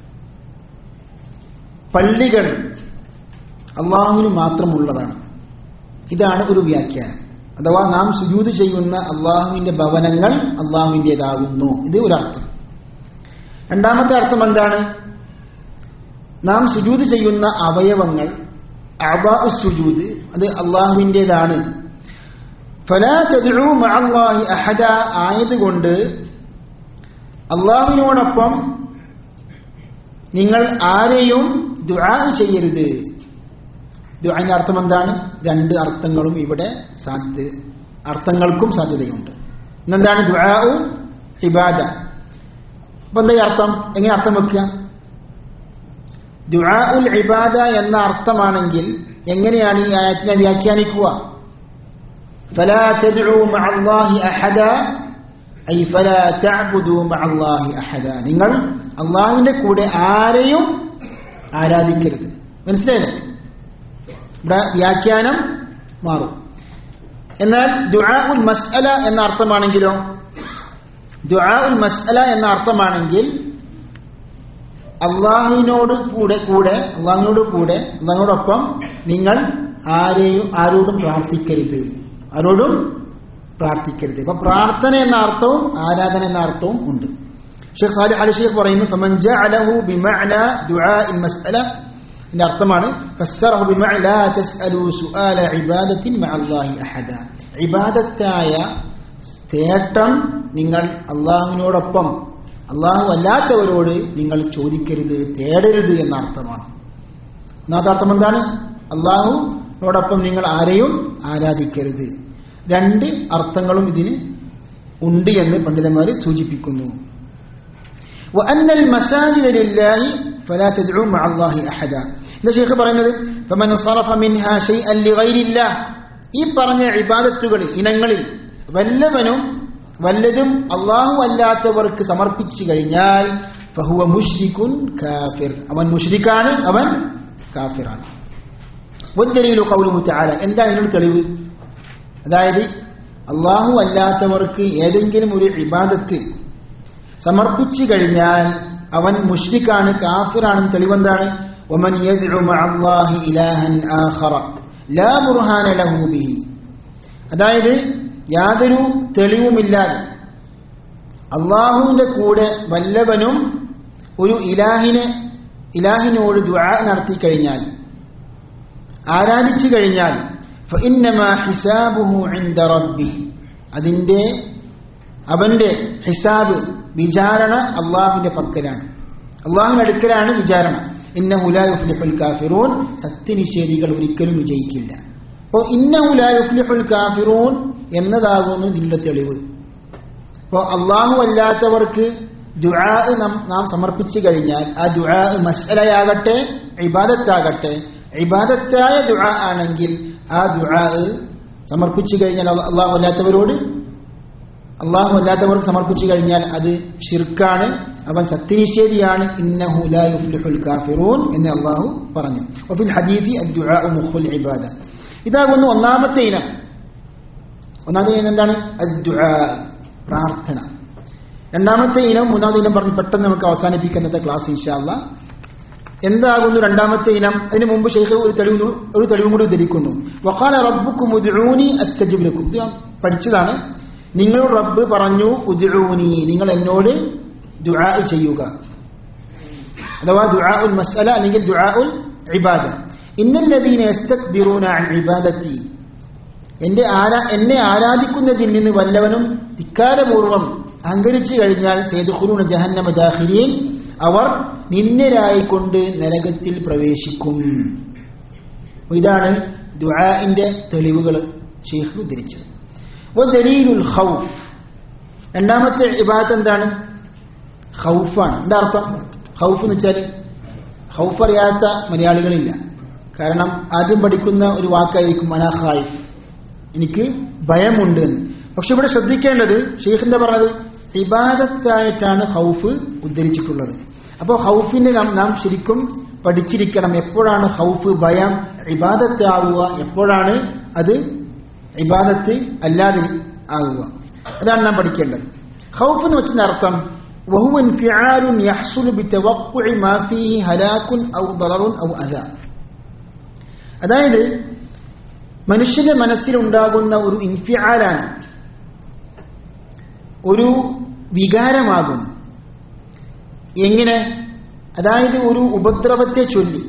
പള്ളികൾ അള്ളാഹുവിന് മാത്രമുള്ളതാണ്. ഇതാണ് ഒരു വ്യാഖ്യാനം. അഥവാ നാം സുജൂദ് ചെയ്യുന്ന അള്ളാഹുവിന്റെ ഭവനങ്ങൾ അള്ളാഹുവിൻ്റെതാകുന്നു. ഇത് ഒരർത്ഥം. രണ്ടാമത്തെ അർത്ഥം എന്താണ്? നാം സുജൂദ് ചെയ്യുന്ന അവയവങ്ങൾ അഅ്ദാഉ സുജൂദ് അത് അള്ളാഹുവിൻ്റെതാണ്. ഫലാ തദ്ഉ മഅല്ലാഹി അഹദ ആയതുകൊണ്ട് അള്ളാഹുവിനോടൊപ്പം നിങ്ങൾ ആരെയും ദുആ ചെയ്യരുത്. ദുആന്റെ അർത്ഥം എന്താണ്? രണ്ട് അർത്ഥങ്ങളും ഇവിടെ അർത്ഥങ്ങൾക്കും സാധ്യതയുണ്ട്. എന്താണ് ദുആ ഇബാദ? അപ്പൊ എന്താ അർത്ഥം? എങ്ങനെ അർത്ഥം വെക്കുക? ദുആ ഉൽ ഇബാദ എന്ന അർത്ഥമാണെങ്കിൽ എങ്ങനെയാണ് ഈ ആയത്തിനെ വ്യാഖ്യാനിക്കുക? ഫലാ തദ്ഉ മഅല്ലാഹി അഹദ ഐ ഫലാ തഅബുദു മഅല്ലാഹി അഹദ. നിങ്ങൾ അള്ളാഹുവിന്റെ കൂടെ ആരെയും ആരാധിക്കരുത്. മനസ്സിലായില്ലേ? ഇവിടെ വ്യാഖ്യാനം മാറും. എന്നാൽ ദുആ ഉൽ മസ്അല എന്ന അർത്ഥമാണെങ്കിലോ? ദുആ ഉൽ മസ്അല എന്ന അർത്ഥമാണെങ്കിൽ അള്ളാഹുവിനോടൊപ്പം നിങ്ങൾ ആരോടും പ്രാർത്ഥിക്കരുത്. അപ്പൊ പ്രാർത്ഥന എന്ന അർത്ഥവും ആരാധന എന്ന അർത്ഥവും ഉണ്ട്. ഷെയ്ഖ് സാലിഹ് അൽ ശൈഖ് പറയുന്നു ഫമൻ ജഅലഹു ബിമഅന ദുആഇൽ മസ്അല, ഇതിന്റെ അർത്ഥമാണ് ഫസ്സറഹു ബിമഅന ലാ തസ്അലു സുആല ഇബാദത്തിൻ മഅല്ലാഹി അഹദ. ഇബാദത്തായ തേട്ടം നിങ്ങൾ അള്ളാഹുവിനോടൊപ്പം അള്ളാഹു അല്ലാത്തവരോട് നിങ്ങൾ ചോദിക്കരുത്, തേടരുത് എന്ന അർത്ഥമാണ്. ഒന്നാമത്തെ അർത്ഥം എന്താണ്? അള്ളാഹുവിനോടൊപ്പം നിങ്ങൾ ആരെയും ആരാധിക്കരുത്. രണ്ട് അർത്ഥങ്ങളും ഇതിന് ഉണ്ട് എന്ന് പണ്ഡിതന്മാർ സൂചിപ്പിക്കുന്നു. വഅന്നൽ മസാജിദ ലില്ലാഹി ഫലാ തദ്ഉ മഅല്ലാഹി അഹദ. ഇത് ശൈഖ് പറയുന്നത് ഫമൻ സറഫ മിൻഹാ ശൈഅൻ ലിഗൈരില്ലാഹ്, ഈ പറഞ്ഞ ഇബാദത്തുകളിൽ ഇനങ്ങളിൽ വല്ലതും അള്ളാഹു അല്ലാത്തവർക്ക് സമർപ്പിച്ചു കഴിഞ്ഞാൽ ഫഹുവ മുശ്രികുൻ കാഫിർ, അവൻ മുശ്രിക്കാണ്, അവൻ കാഫിറാണ്. വദ്ദലീലു ഖൗലുഹു തആല, എന്താ ഇതിനുള്ള തെളിവ്? അതായത് അള്ളാഹു അല്ലാത്തവർക്ക് ഏതെങ്കിലും ഒരു ഇബാദത്ത് സമർപ്പിച്ചു കഴിഞ്ഞാൽ അവൻ മുശ്രിക്കാണ്, കാഫിറാണെന്ന് തെളിവെന്താണ്? വമൻ യദ്ഉ മഅല്ലാഹി ഇലാഹൻ ആഖറ ലാ ബുർഹാന ലഹു ബിഹി. അതായത് യാതൊരു തെളിവുമില്ലാതെ അള്ളാഹുവിന്റെ കൂടെ വല്ലവനും ഒരു ഇലാഹിനോട് ദുആ നടത്തി കഴിഞ്ഞാൽ, ആരാധിച്ചു കഴിഞ്ഞാൽ ഫഇന്നമാ ഹിസാബുഹു ഇൻദ റബ്ബി, അതിന്റെ അവന്റെ ഹിസാബ് വിചാരണ അള്ളാഹുവിന്റെ പക്കലാണ്, അള്ളാഹുവിന്റെ അടുക്കലാണ് വിചാരണ. ഇന്നഹു ലാ യുഫ്ലിഹുൽ കാഫിറൂൻ, സത്യനിഷേധികൾ ഒരിക്കലും വിജയിക്കില്ല. അപ്പോൾ ഇന്നഹു ലാ യുഫ്ലിഹുൽ കാഫിറൂൻ എന്നതാകുന്നു ഇതിന്റെ തെളിവ്. അപ്പോൾ അള്ളാഹു അല്ലാത്തവർക്ക് ദുആ നാം സമർപ്പിച്ചു കഴിഞ്ഞാൽ ആ ദുആ മസ്അലയാകട്ടെ ഇബാദത്താകട്ടെ, ഇബാദത്തായ ദുആ ആണെങ്കിൽ ആ ദുആ സമർപ്പിച്ചു കഴിഞ്ഞാൽ അള്ളാഹു അല്ലാത്തവർക്ക് സമർപ്പിച്ചു കഴിഞ്ഞാൽ അത് ഷിർക്കാണ്, അവൻ സത്യനിഷേധിയാണ്. ഇന്നഹു ലാ യുഫ്ലിഹുൽ കാഫിറൂൻ എന്ന് അള്ളാഹു പറഞ്ഞു. വഫിൽ ഹദീസി അദ്ദുആഉ മുഖുൽ ഇബാദ. ഇതാകുന്നു ഒന്നാമത്തെ ഇനം. ഒന്നാമത്തെ ഇനം എന്താണ്? അദ്ദുആ, പ്രാർത്ഥന. രണ്ടാമത്തെ ഇനം മൂന്നാമത്തെ ഇനം പറഞ്ഞ് പെട്ടെന്ന് നമുക്ക് അവസാനിപ്പിക്കുന്നത്തെ ക്ലാസ് ഇൻഷാ അല്ലാഹ്. എന്താകുന്നു രണ്ടാമത്തെ ഇനം? അതിന് മുമ്പ് ശൈഖ് ഒരു തെളിവും കൂടി ഉദ്ധരിക്കുന്നു. വഖാല റബ്ബുക്കും ഉദ്ഊനി അസ്തജിബ് ലക്കും. ഇത് പഠിച്ചതാണ്. നിങ്ങളുടെ റബ്ബ് പറഞ്ഞു ഉദ്ഊനി, നിങ്ങൾ എന്നോട് ദുആ ചെയ്യുക, അഥവാ ദുആഉൽ മസ്അല അല്ലെങ്കിൽ ദുആഉൽ ഇബാദ. ഇന്നല്ലദീന യസ്തക്ബിറൂന അൻ ഇബാദത്തി, എന്നെ ആരാധിക്കുന്നതിൽ നിന്ന് വല്ലവനും ധിക്കാരപൂർവം അഹങ്കരിച്ചു കഴിഞ്ഞാൽ സയദ്ഖുലൂന ജഹന്നമ ദാഖിലീൻ, അവർ നിന്ദരായിക്കൊണ്ട് നരകത്തിൽ പ്രവേശിക്കും. ഇതാണ് ദുആഇന്റെ തെളിവുകൾ ശൈഖ് ഉദ്ധരിച്ചത്. വദലീലുൽ ഖൗഫ്, രണ്ടാമത്തെ ഇബാദത്ത് എന്താണ്? ഖൗഫാണ്. എന്താ അർത്ഥം? ഖൗഫ് എന്ന് വെച്ചാൽ ഖൗഫ് അറിയാത്ത മലയാളികളില്ല. കാരണം ആദ്യം പഠിക്കുന്ന ഒരു വാക്കായിരിക്കും അനാ ഖായിഫ്, എനിക്ക് ഭയമുണ്ട് എന്ന്. പക്ഷെ ഇവിടെ ശ്രദ്ധിക്കേണ്ടത് ശൈഖ് എന്താ പറഞ്ഞത്? ഇബാദത്തായിട്ടാണ് ഖൗഫ് ഉദ്ധരിച്ചിട്ടുള്ളത്. അപ്പോൾ ഖൗഫിനെ നാം ശരിക്കും പഠിച്ചിരിക്കണം. എപ്പോഴാണ് ഖൗഫ് ഭയം ഇബാദത്താവുക, എപ്പോഴാണ് അത് ഇബാദത്ത് അല്ലാതെ ആകുക, അതാണ് നാം പഠിക്കേണ്ടത്. ഖൗഫ് എന്ന് വെച്ചതിന്റെ അർത്ഥം വഹുവ ഇൻഫിആലുൻ യഹ്സുലു ബിതവഖുഇ മാ ഫീഹി ഹലാകുൻ ഔ ദററുൻ ഔ അദാ. അതായത് മനുഷ്യന്റെ മനസ്സിലുണ്ടാകുന്ന ഒരു ഇൻഫിആലാണ്, ഒരു വികാരമാകും. എങ്ങനെ? അതായത് ഒരു ഉപദ്രവത്തെ ചൊല്ലി,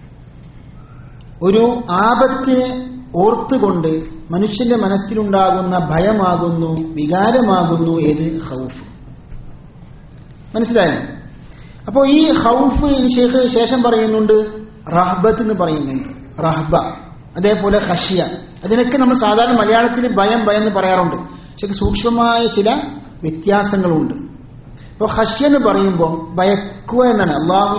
ഒരു ആപത്തിനെ ഓർത്തുകൊണ്ട് മനുഷ്യന്റെ മനസ്സിലുണ്ടാകുന്ന ഭയമാകുന്നു, വികാരമാകുന്നു ഏത്? ഖൗഫ്. മനസ്സിലായോ? അപ്പോൾ ഈ ഖൗഫ് ശേഷം പറയുന്നുണ്ട് റഹ്ബത്ത് എന്ന് പറയുന്നുണ്ട്. റഹ്ബ, അതേപോലെ ഖശ്യ. അതിനൊക്കെ നമ്മൾ സാധാരണ മലയാളത്തിൽ ഭയം എന്ന് പറയാറുണ്ട്. പക്ഷെ സൂക്ഷ്മമായ ചില വ്യത്യാസങ്ങളുണ്ട്. ഇപ്പോൾ ഖശ്യ എന്ന് പറയുമ്പോൾ ഭയക്കുക എന്നാണ്.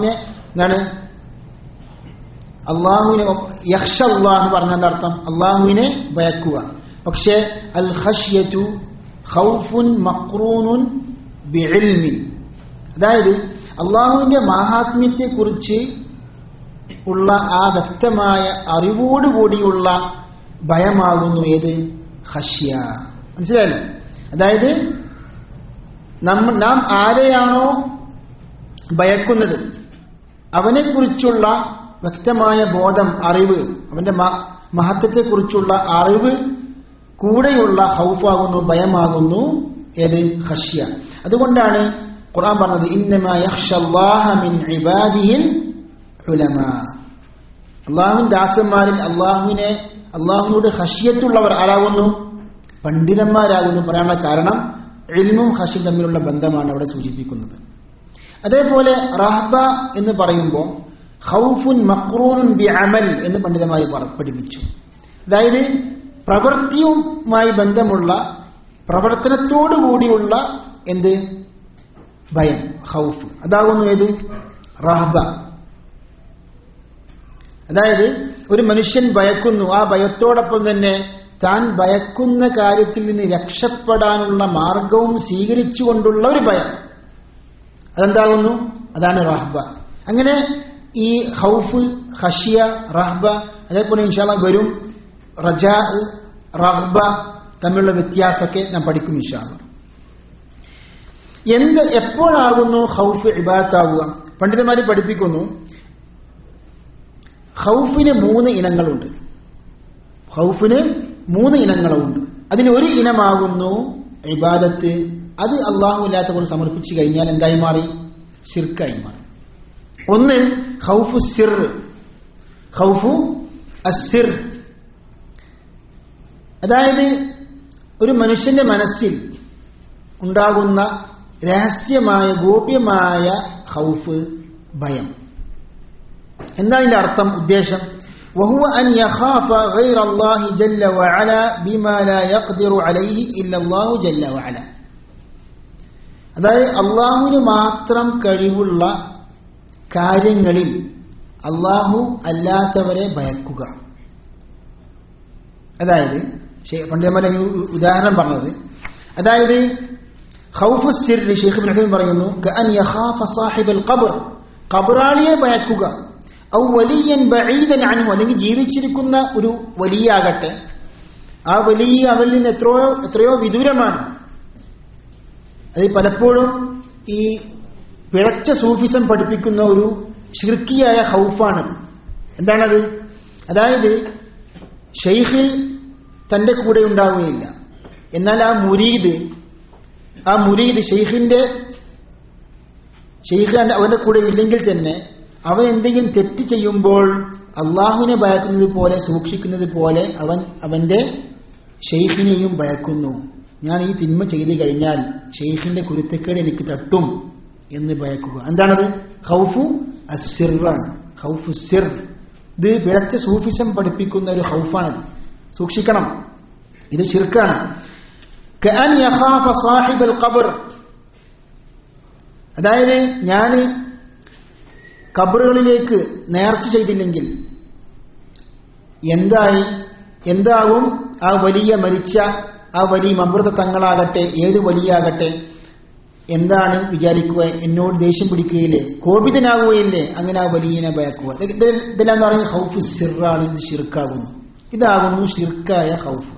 അള്ളാഹുവിനെ യഖ്ഷ അല്ലാഹ് പറഞ്ഞതിന്റെ അർത്ഥം അള്ളാഹുവിനെ ഭയക്കുക. പക്ഷേ അൽ ഖശ്യതു ഖൗഫുൻ മഖ്റൂനുൻ ബിഇൽമിൻ, അതായത് അള്ളാഹുവിന്റെ മഹാത്മ്യത്തെ കുറിച്ച് ഉള്ള ആ വ്യക്തമായ അറിവോടുകൂടിയുള്ള ഭയമാകുന്നു ഏത്? ഖശ്യ. മനസ്സിലായല്ലോ? അതായത് നാം ആരെയാണോ ഭയക്കുന്നത് അവനെക്കുറിച്ചുള്ള വ്യക്തമായ ബോധം, അറിവ്, അവന്റെ മഹത്വത്തെക്കുറിച്ചുള്ള അറിവ് കൂടെയുള്ള ഖൗഫാകുന്നു, ഭയമാകുന്നു ഏത്? ഖശ്യ. അതുകൊണ്ടാണ് ഖുർആൻ പറഞ്ഞത് ഇന്നമാ യഖ്ഷല്ലാഹ മിൻ ഇബാദിഹിൽ ഉലമാ. അള്ളാഹുവിന്റെ ദാസന്മാരിൽ അള്ളാഹുവിനോട് ഖശ്യത്തുള്ളവർ ആരാകുന്നു? പണ്ഡിതന്മാരാകുന്നു. പറയാനുള്ള കാരണം ഇൽമും ഖശ്യയും തമ്മിലുള്ള ബന്ധമാണ് അവിടെ സൂചിപ്പിക്കുന്നത്. അതേപോലെ റഹ്ബ എന്ന് പറയുമ്പോൾ ഖൗഫുൻ മഖ്റൂനുൻ ബിഅമൽ എന്ന് പണ്ഡിതന്മാർ പഠിപ്പിച്ചു. അതായത് പ്രവൃത്തിയുമായി ബന്ധമുള്ള, പ്രവർത്തനത്തോടുകൂടിയുള്ള എന്ത്? ഭയം, ഖൗഫ്. അതാകുന്നു ഏത്? റഹ്ബ. അതായത് ഒരു മനുഷ്യൻ ഭയക്കുന്നു, ആ ഭയത്തോടൊപ്പം തന്നെ താൻ ഭയക്കുന്ന കാര്യത്തിൽ നിന്ന് രക്ഷപ്പെടാനുള്ള മാർഗവും സ്വീകരിച്ചുകൊണ്ടുള്ള ഒരു ഭയം, അതെന്താകുന്നു? അതാണ് റഹ്ബ. അങ്ങനെ ഈ ഖൗഫ്, ഖശ്യ, റഹ്ബ, അതേപോലെ ഇൻഷാ അല്ലാഹ് വരും റജാ, റഗ്ബ തമ്മിലുള്ള വ്യത്യാസമൊക്കെ നാം പഠിക്കും ഇൻഷാ അല്ലാഹ്. എപ്പോഴാകുന്നു ഖൗഫ് ഇബാദത്താവുക? പണ്ഡിതന്മാർ പഠിപ്പിക്കുന്നു ഖൗഫിന് 3 ഇനങ്ങളുണ്ട്. ഖൗഫിന് 3 ഇനങ്ങളുണ്ട്. അതിലൊരു ഇനമാകുന്നു ഇബാദത്ത്. അത് അള്ളാഹു ഇല്ലാത്തവർ സമർപ്പിച്ചു കഴിഞ്ഞാൽ എന്തായി മാറി? ശിർക്കായി മാറി. ഒന്ന് ഖൗഫു സിർ, ഖൗഫു അസ്സിർ. അതായത് ഒരു മനുഷ്യന്റെ മനസ്സിൽ ഉണ്ടാകുന്ന രഹസ്യമായ ഗോപ്യമായ ഖൗഫ്, ഭയം. എന്താ ഇതിന്റെ അർത്ഥം, ഉദ്ദേശം? وهو أن يخاف غير الله جل وعلا بما لا يقدر عليه إلا الله جل وعلا. അതായത് അള്ളാഹുവിന് മാത്രം കഴിവുള്ള കാര്യങ്ങളിൽ അള്ളാഹു അല്ലാത്തവരെ ഭയക്കുക. അതായത് പണ്ഡിതന്മാർ ഉദാഹരണം പറഞ്ഞത്, അതായത് ഖൗഫു സിർരി ശൈഖ് ഇബ്നു ഉസൈമീൻ പറയുന്നു, കഅൻ യഖാഫ സാഹിബൽ ഖബ്ർ, ഖബറാളിയെ ഭയക്കുക. ഔ വലിയൻ ബഈദൻ അൻഹു, അല്ലെങ്കിൽ ജീവിച്ചിരിക്കുന്ന ഒരു വലിയാകട്ടെ, ആ വലിയ അവരിൽ നിന്ന് എത്രയോ വിദൂരമാണ്. അത് പലപ്പോഴും ഈ പിഴച്ച സൂഫിസം പഠിപ്പിക്കുന്ന ഒരു ശിർക്കിയായ ഖൗഫാണത്. എന്താണത്? അതായത് ഷെയ്ഖ് തന്റെ കൂടെ ഉണ്ടാവുകയില്ല, എന്നാൽ ആ മുരീദ് ഷെയ്ഖ് അവന്റെ കൂടെ ഇല്ലെങ്കിൽ തന്നെ അവൻ എന്തെങ്കിലും തെറ്റ് ചെയ്യുമ്പോൾ അള്ളാഹുവിനെ ഭയക്കുന്നത് പോലെ, സൂക്ഷിക്കുന്നത് പോലെ അവന്റെ ഷെയ്ഖിനെയും ഭയക്കുന്നു. ഞാൻ ഈ തിന്മ ചെയ്തു കഴിഞ്ഞാൽ ഷെയ്ഖിന്റെ കുരുത്തക്കേട് എനിക്ക് തട്ടും എന്ന് ഭയക്കുക. എന്താണത്? ഖൗഫു അസ്സിറാണ്, ഖൗഫു സിർ. ഇത് പിഴച്ച സൂഫിസം പഠിപ്പിക്കുന്ന ഒരു ഖൗഫാണത്, സൂക്ഷിക്കണം. ഇത് ശിർക്കാണ്. കഅൻ യഖാഫ സാഹിബൽ ഖബ്ർ, അതായത് ഞാൻ ഖബറുകളിലേക്ക് നേർച്ച ചെയ്തില്ലെങ്കിൽ എന്താകും ആ വലിയ മരിച്ച ആ വലിയ അമൃത തങ്ങളാകട്ടെ, ഏത് വലിയാകട്ടെ, എന്താണ് വിചാരിക്കുക? എന്നോട് ദേഷ്യം പിടിക്കുകയില്ലേ, കോപിതനാകുകയില്ലേ? അങ്ങനെ ആ വലിയനെ ഭയക്കുക. ഇതെല്ലാം എന്ന് പറയുന്നത് ഖൗഫു സിറാണ്. ഇത് ശിർക്കാകുന്നു. ഇതാകുന്നു ശിർക്കായ ഖൗഫ്.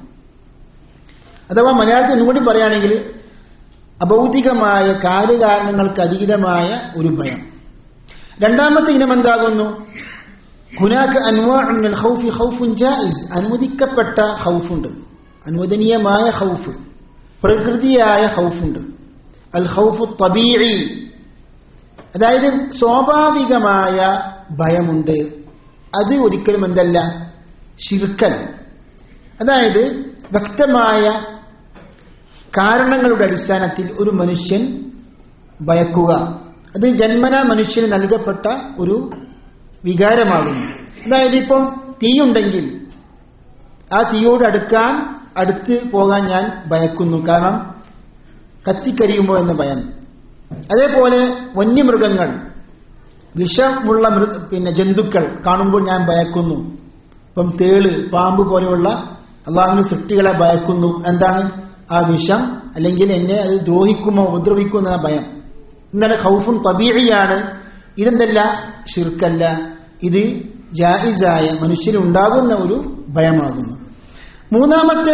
അഥവാ മലയാളത്തിൽ ഒന്നുകൂടി പറയുകയാണെങ്കിൽ അഭൗതികമായ കാര്യകാരണങ്ങൾക്ക് അതീതമായ ഒരു ഭയം. രണ്ടാമത്തെ ഇനം എന്താകുന്നു? ഹുനാക അൻവാഉൻ മിനൽ ഖൗഫി ഖൗഫുൻ ജായിസ്, അനുവദിക്കപ്പെട്ട ഖൗഫുണ്ട്, അനുവദനീയമായ ഖൗഫ്, പ്രകൃതിയായ ഖൗഫുണ്ട്. അൽ ഖൗഫു തബീഇ, അതായത് സ്വാഭാവികമായ ഭയമുണ്ട്. അത് ഒരിക്കലും എന്തല്ല, ശിർക്കല്ല. അതായത് വ്യക്തമായ കാരണങ്ങളുടെ അടിസ്ഥാനത്തിൽ ഒരു മനുഷ്യൻ ഭയക്കുക, അത് ജന്മനാ മനുഷ്യന് നൽകപ്പെട്ട ഒരു വികാരമാകുന്നു. അതായത് ഇപ്പം തീയുണ്ടെങ്കിൽ ആ തീയോട് അടുത്ത് പോകാൻ ഞാൻ ഭയക്കുന്നു, കാരണം കത്തിക്കരിയുമോ എന്ന ഭയം. അതേപോലെ വന്യമൃഗങ്ങൾ, വിഷമുള്ള ജന്തുക്കൾ കാണുമ്പോൾ ഞാൻ ഭയക്കുന്നു. ഇപ്പം തേള്, പാമ്പ് പോലെയുള്ള അള്ളാഹുവിന്റെ സൃഷ്ടികളെ ഭയക്കുന്നു. എന്താണ്? ആ വിഷം അല്ലെങ്കിൽ എന്നെ അത് ദ്രോഹിക്കുമോ ഉപദ്രവിക്കുമോ എന്ന ഭയം. ഇന്നലെ ഖൗഫുൻ തബീഇയാണ്. ഇതെന്തല്ല, ശിർക്കല്ല. ഇത് ജായിസായ മനുഷ്യനുണ്ടാകുന്ന ഒരു ഭയമാകുന്നു. മൂന്നാമത്തെ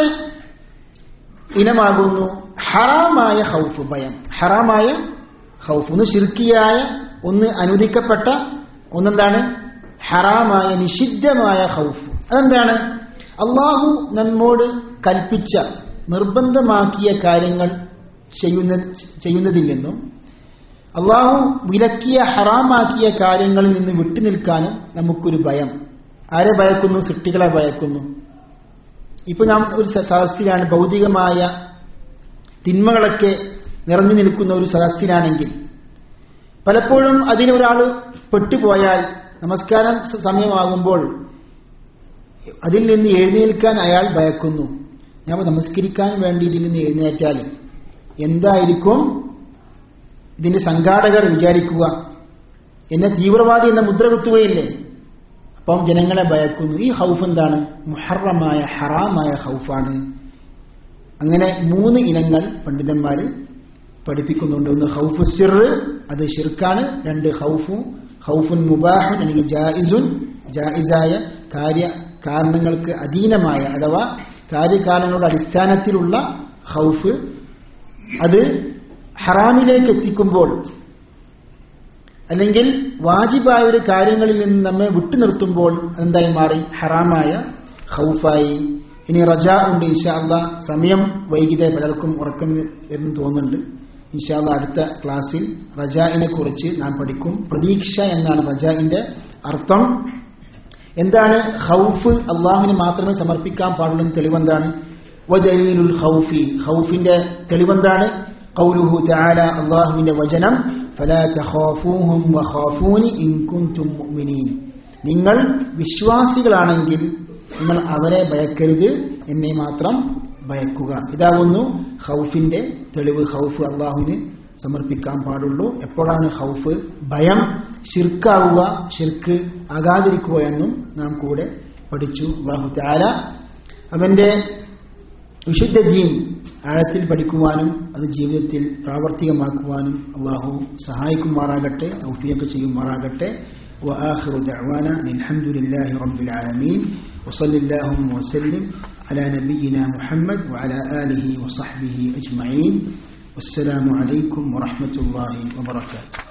ഇനമാകുന്നു ഹറാമായ ഖൗഫ്, ഭയം. ഹറാമായ ഖൗഫ്, ഒന്ന് ശിർക്കിയായ, ഒന്ന് അനുവദിക്കപ്പെട്ട, ഒന്നെന്താണ് ഹറാമായ നിഷിദ്ധമായ ഖൗഫ്. അതെന്താണ്? അള്ളാഹു നമ്മോട് കൽപ്പിച്ച നിർബന്ധമാക്കിയ കാര്യങ്ങൾ ചെയ്യുന്നതിൽ നിന്നും അള്ളാഹു വിലക്കിയ ഹറാമാക്കിയ കാര്യങ്ങളിൽ നിന്ന് വിട്ടുനിൽക്കാനും നമുക്കൊരു ഭയം. ആരെ ഭയക്കുന്നു? സൃഷ്ടികളെ ഭയക്കുന്നു. ഇപ്പൊ നാം ഒരു സദസ്സിലാണ്, ഭൗതികമായ തിന്മകളൊക്കെ നിറഞ്ഞു നിൽക്കുന്ന ഒരു സദസ്സിലാണെങ്കിൽ പലപ്പോഴും അതിനൊരാൾ പെട്ടുപോയാൽ നമസ്കാരം സമയമാകുമ്പോൾ അതിൽ നിന്ന് എഴുന്നേൽക്കാൻ അയാൾ ഭയക്കുന്നു. ഞാൻ നമസ്കരിക്കാൻ വേണ്ടി ഇതിൽ നിന്ന് എഴുന്നേറ്റാൽ എന്തായിരിക്കും ഇതിന്റെ സംഘാടകർ വിചാരിക്കുക? എന്നെ തീവ്രവാദി എന്ന മുദ്ര കുത്തുകയില്ലേ? അപ്പം ജനങ്ങളെ ഭയക്കുന്നു. ഈ ഖൗഫ് എന്താണ്? മുഹറമായ ഹറാമായ ഖൗഫാണ്. അങ്ങനെ മൂന്ന് ഇനങ്ങൾ പണ്ഡിതന്മാർ പഠിപ്പിക്കുന്നുണ്ട്. ഒന്ന് ഖൗഫു സിർ, അത് ശിർക്കാണ്. രണ്ട് ഖൗഫുൻ മുബാഹുൻ, അല്ലെങ്കിൽ ജായിസായ കാരണങ്ങൾക്ക് അധീനമായ, അഥവാ കാര്യകാരണങ്ങളുടെ അടിസ്ഥാനത്തിലുള്ള ഖൗഫ്. അത് ഹറാമിലേക്ക് എത്തിക്കുമ്പോൾ അല്ലെങ്കിൽ വാജിബായ ഒരു കാര്യങ്ങളിൽ നിന്ന് നമ്മെ വിട്ടുനിർത്തുമ്പോൾ എന്തായി മാറി? ഹറാമായ ഖൗഫായി. ഇനി റജാ ഉണ്ട്. ഇൻഷാ അല്ലാഹ് സമയം വൈകിതേ പലർക്കും ഉറക്കം എന്ന് തോന്നുന്നുണ്ട്. ഇൻഷാ അല്ലാഹ് അടുത്ത ക്ലാസ്സിൽ റജാഇനെ കുറിച്ച് നാം പഠിക്കും. പ്രതീക്ഷ എന്നാണ് റജാഇന്റെ അർത്ഥം. എന്താണ് ഖൗഫ്? അള്ളാഹുവിന് മാത്രമേ സമർപ്പിക്കാൻ പാടുള്ളൂ. തെളിവെന്താണ്? വദലീലുൽ ഖൗഫി, ഖൗഫിന്റെ തെളിവെന്താണ്? ഖൗലുഹു തആല അല്ലാഹുവിന്റെ വചനം ഫലാ തഖാഫൂഹും വഖാഫൂനി ഇൻ കുൻതും മുഅ്മിനീൻ നിങ്ങൾ വിശ്വാസികളാണെങ്കിൽ നിങ്ങൾ അവരെ ഭയക്കരുത് എന്നെ മാത്രം ഭയക്കുക. ഇതാകുന്നു ഖൗഫിന്റെ തെളിവ്. ഖൗഫ് അല്ലാഹുവിന് സമർപ്പിക്കാൻ പാടുള്ളൂ. എപ്പോഴാണ് ഖൗഫ്? ഭയം ശിർക്കാവുക, ശിർക്ക് ആകാതിരിക്കുക എന്നും നാം കൂടെ പഠിച്ചു. അല്ലാഹു തആല അവന്റെ വിശുദ്ധ ദീൻ ആഴത്തിൽ പഠിക്കുവാനും അത് ജീവിതത്തിൽ പ്രാവർത്തികമാക്കുവാനും അല്ലാഹു സഹായിക്കുമാറാകട്ടെ, തൗഫീഖ് ചെയ്യുമാറാകട്ടെ. وآخر دعوانا الحمد لله رب العالمين وصلى اللهم وسلم على نبينا محمد وعلى آله وصحبه أجمعين والسلام عليكم ورحمة الله وبركاته.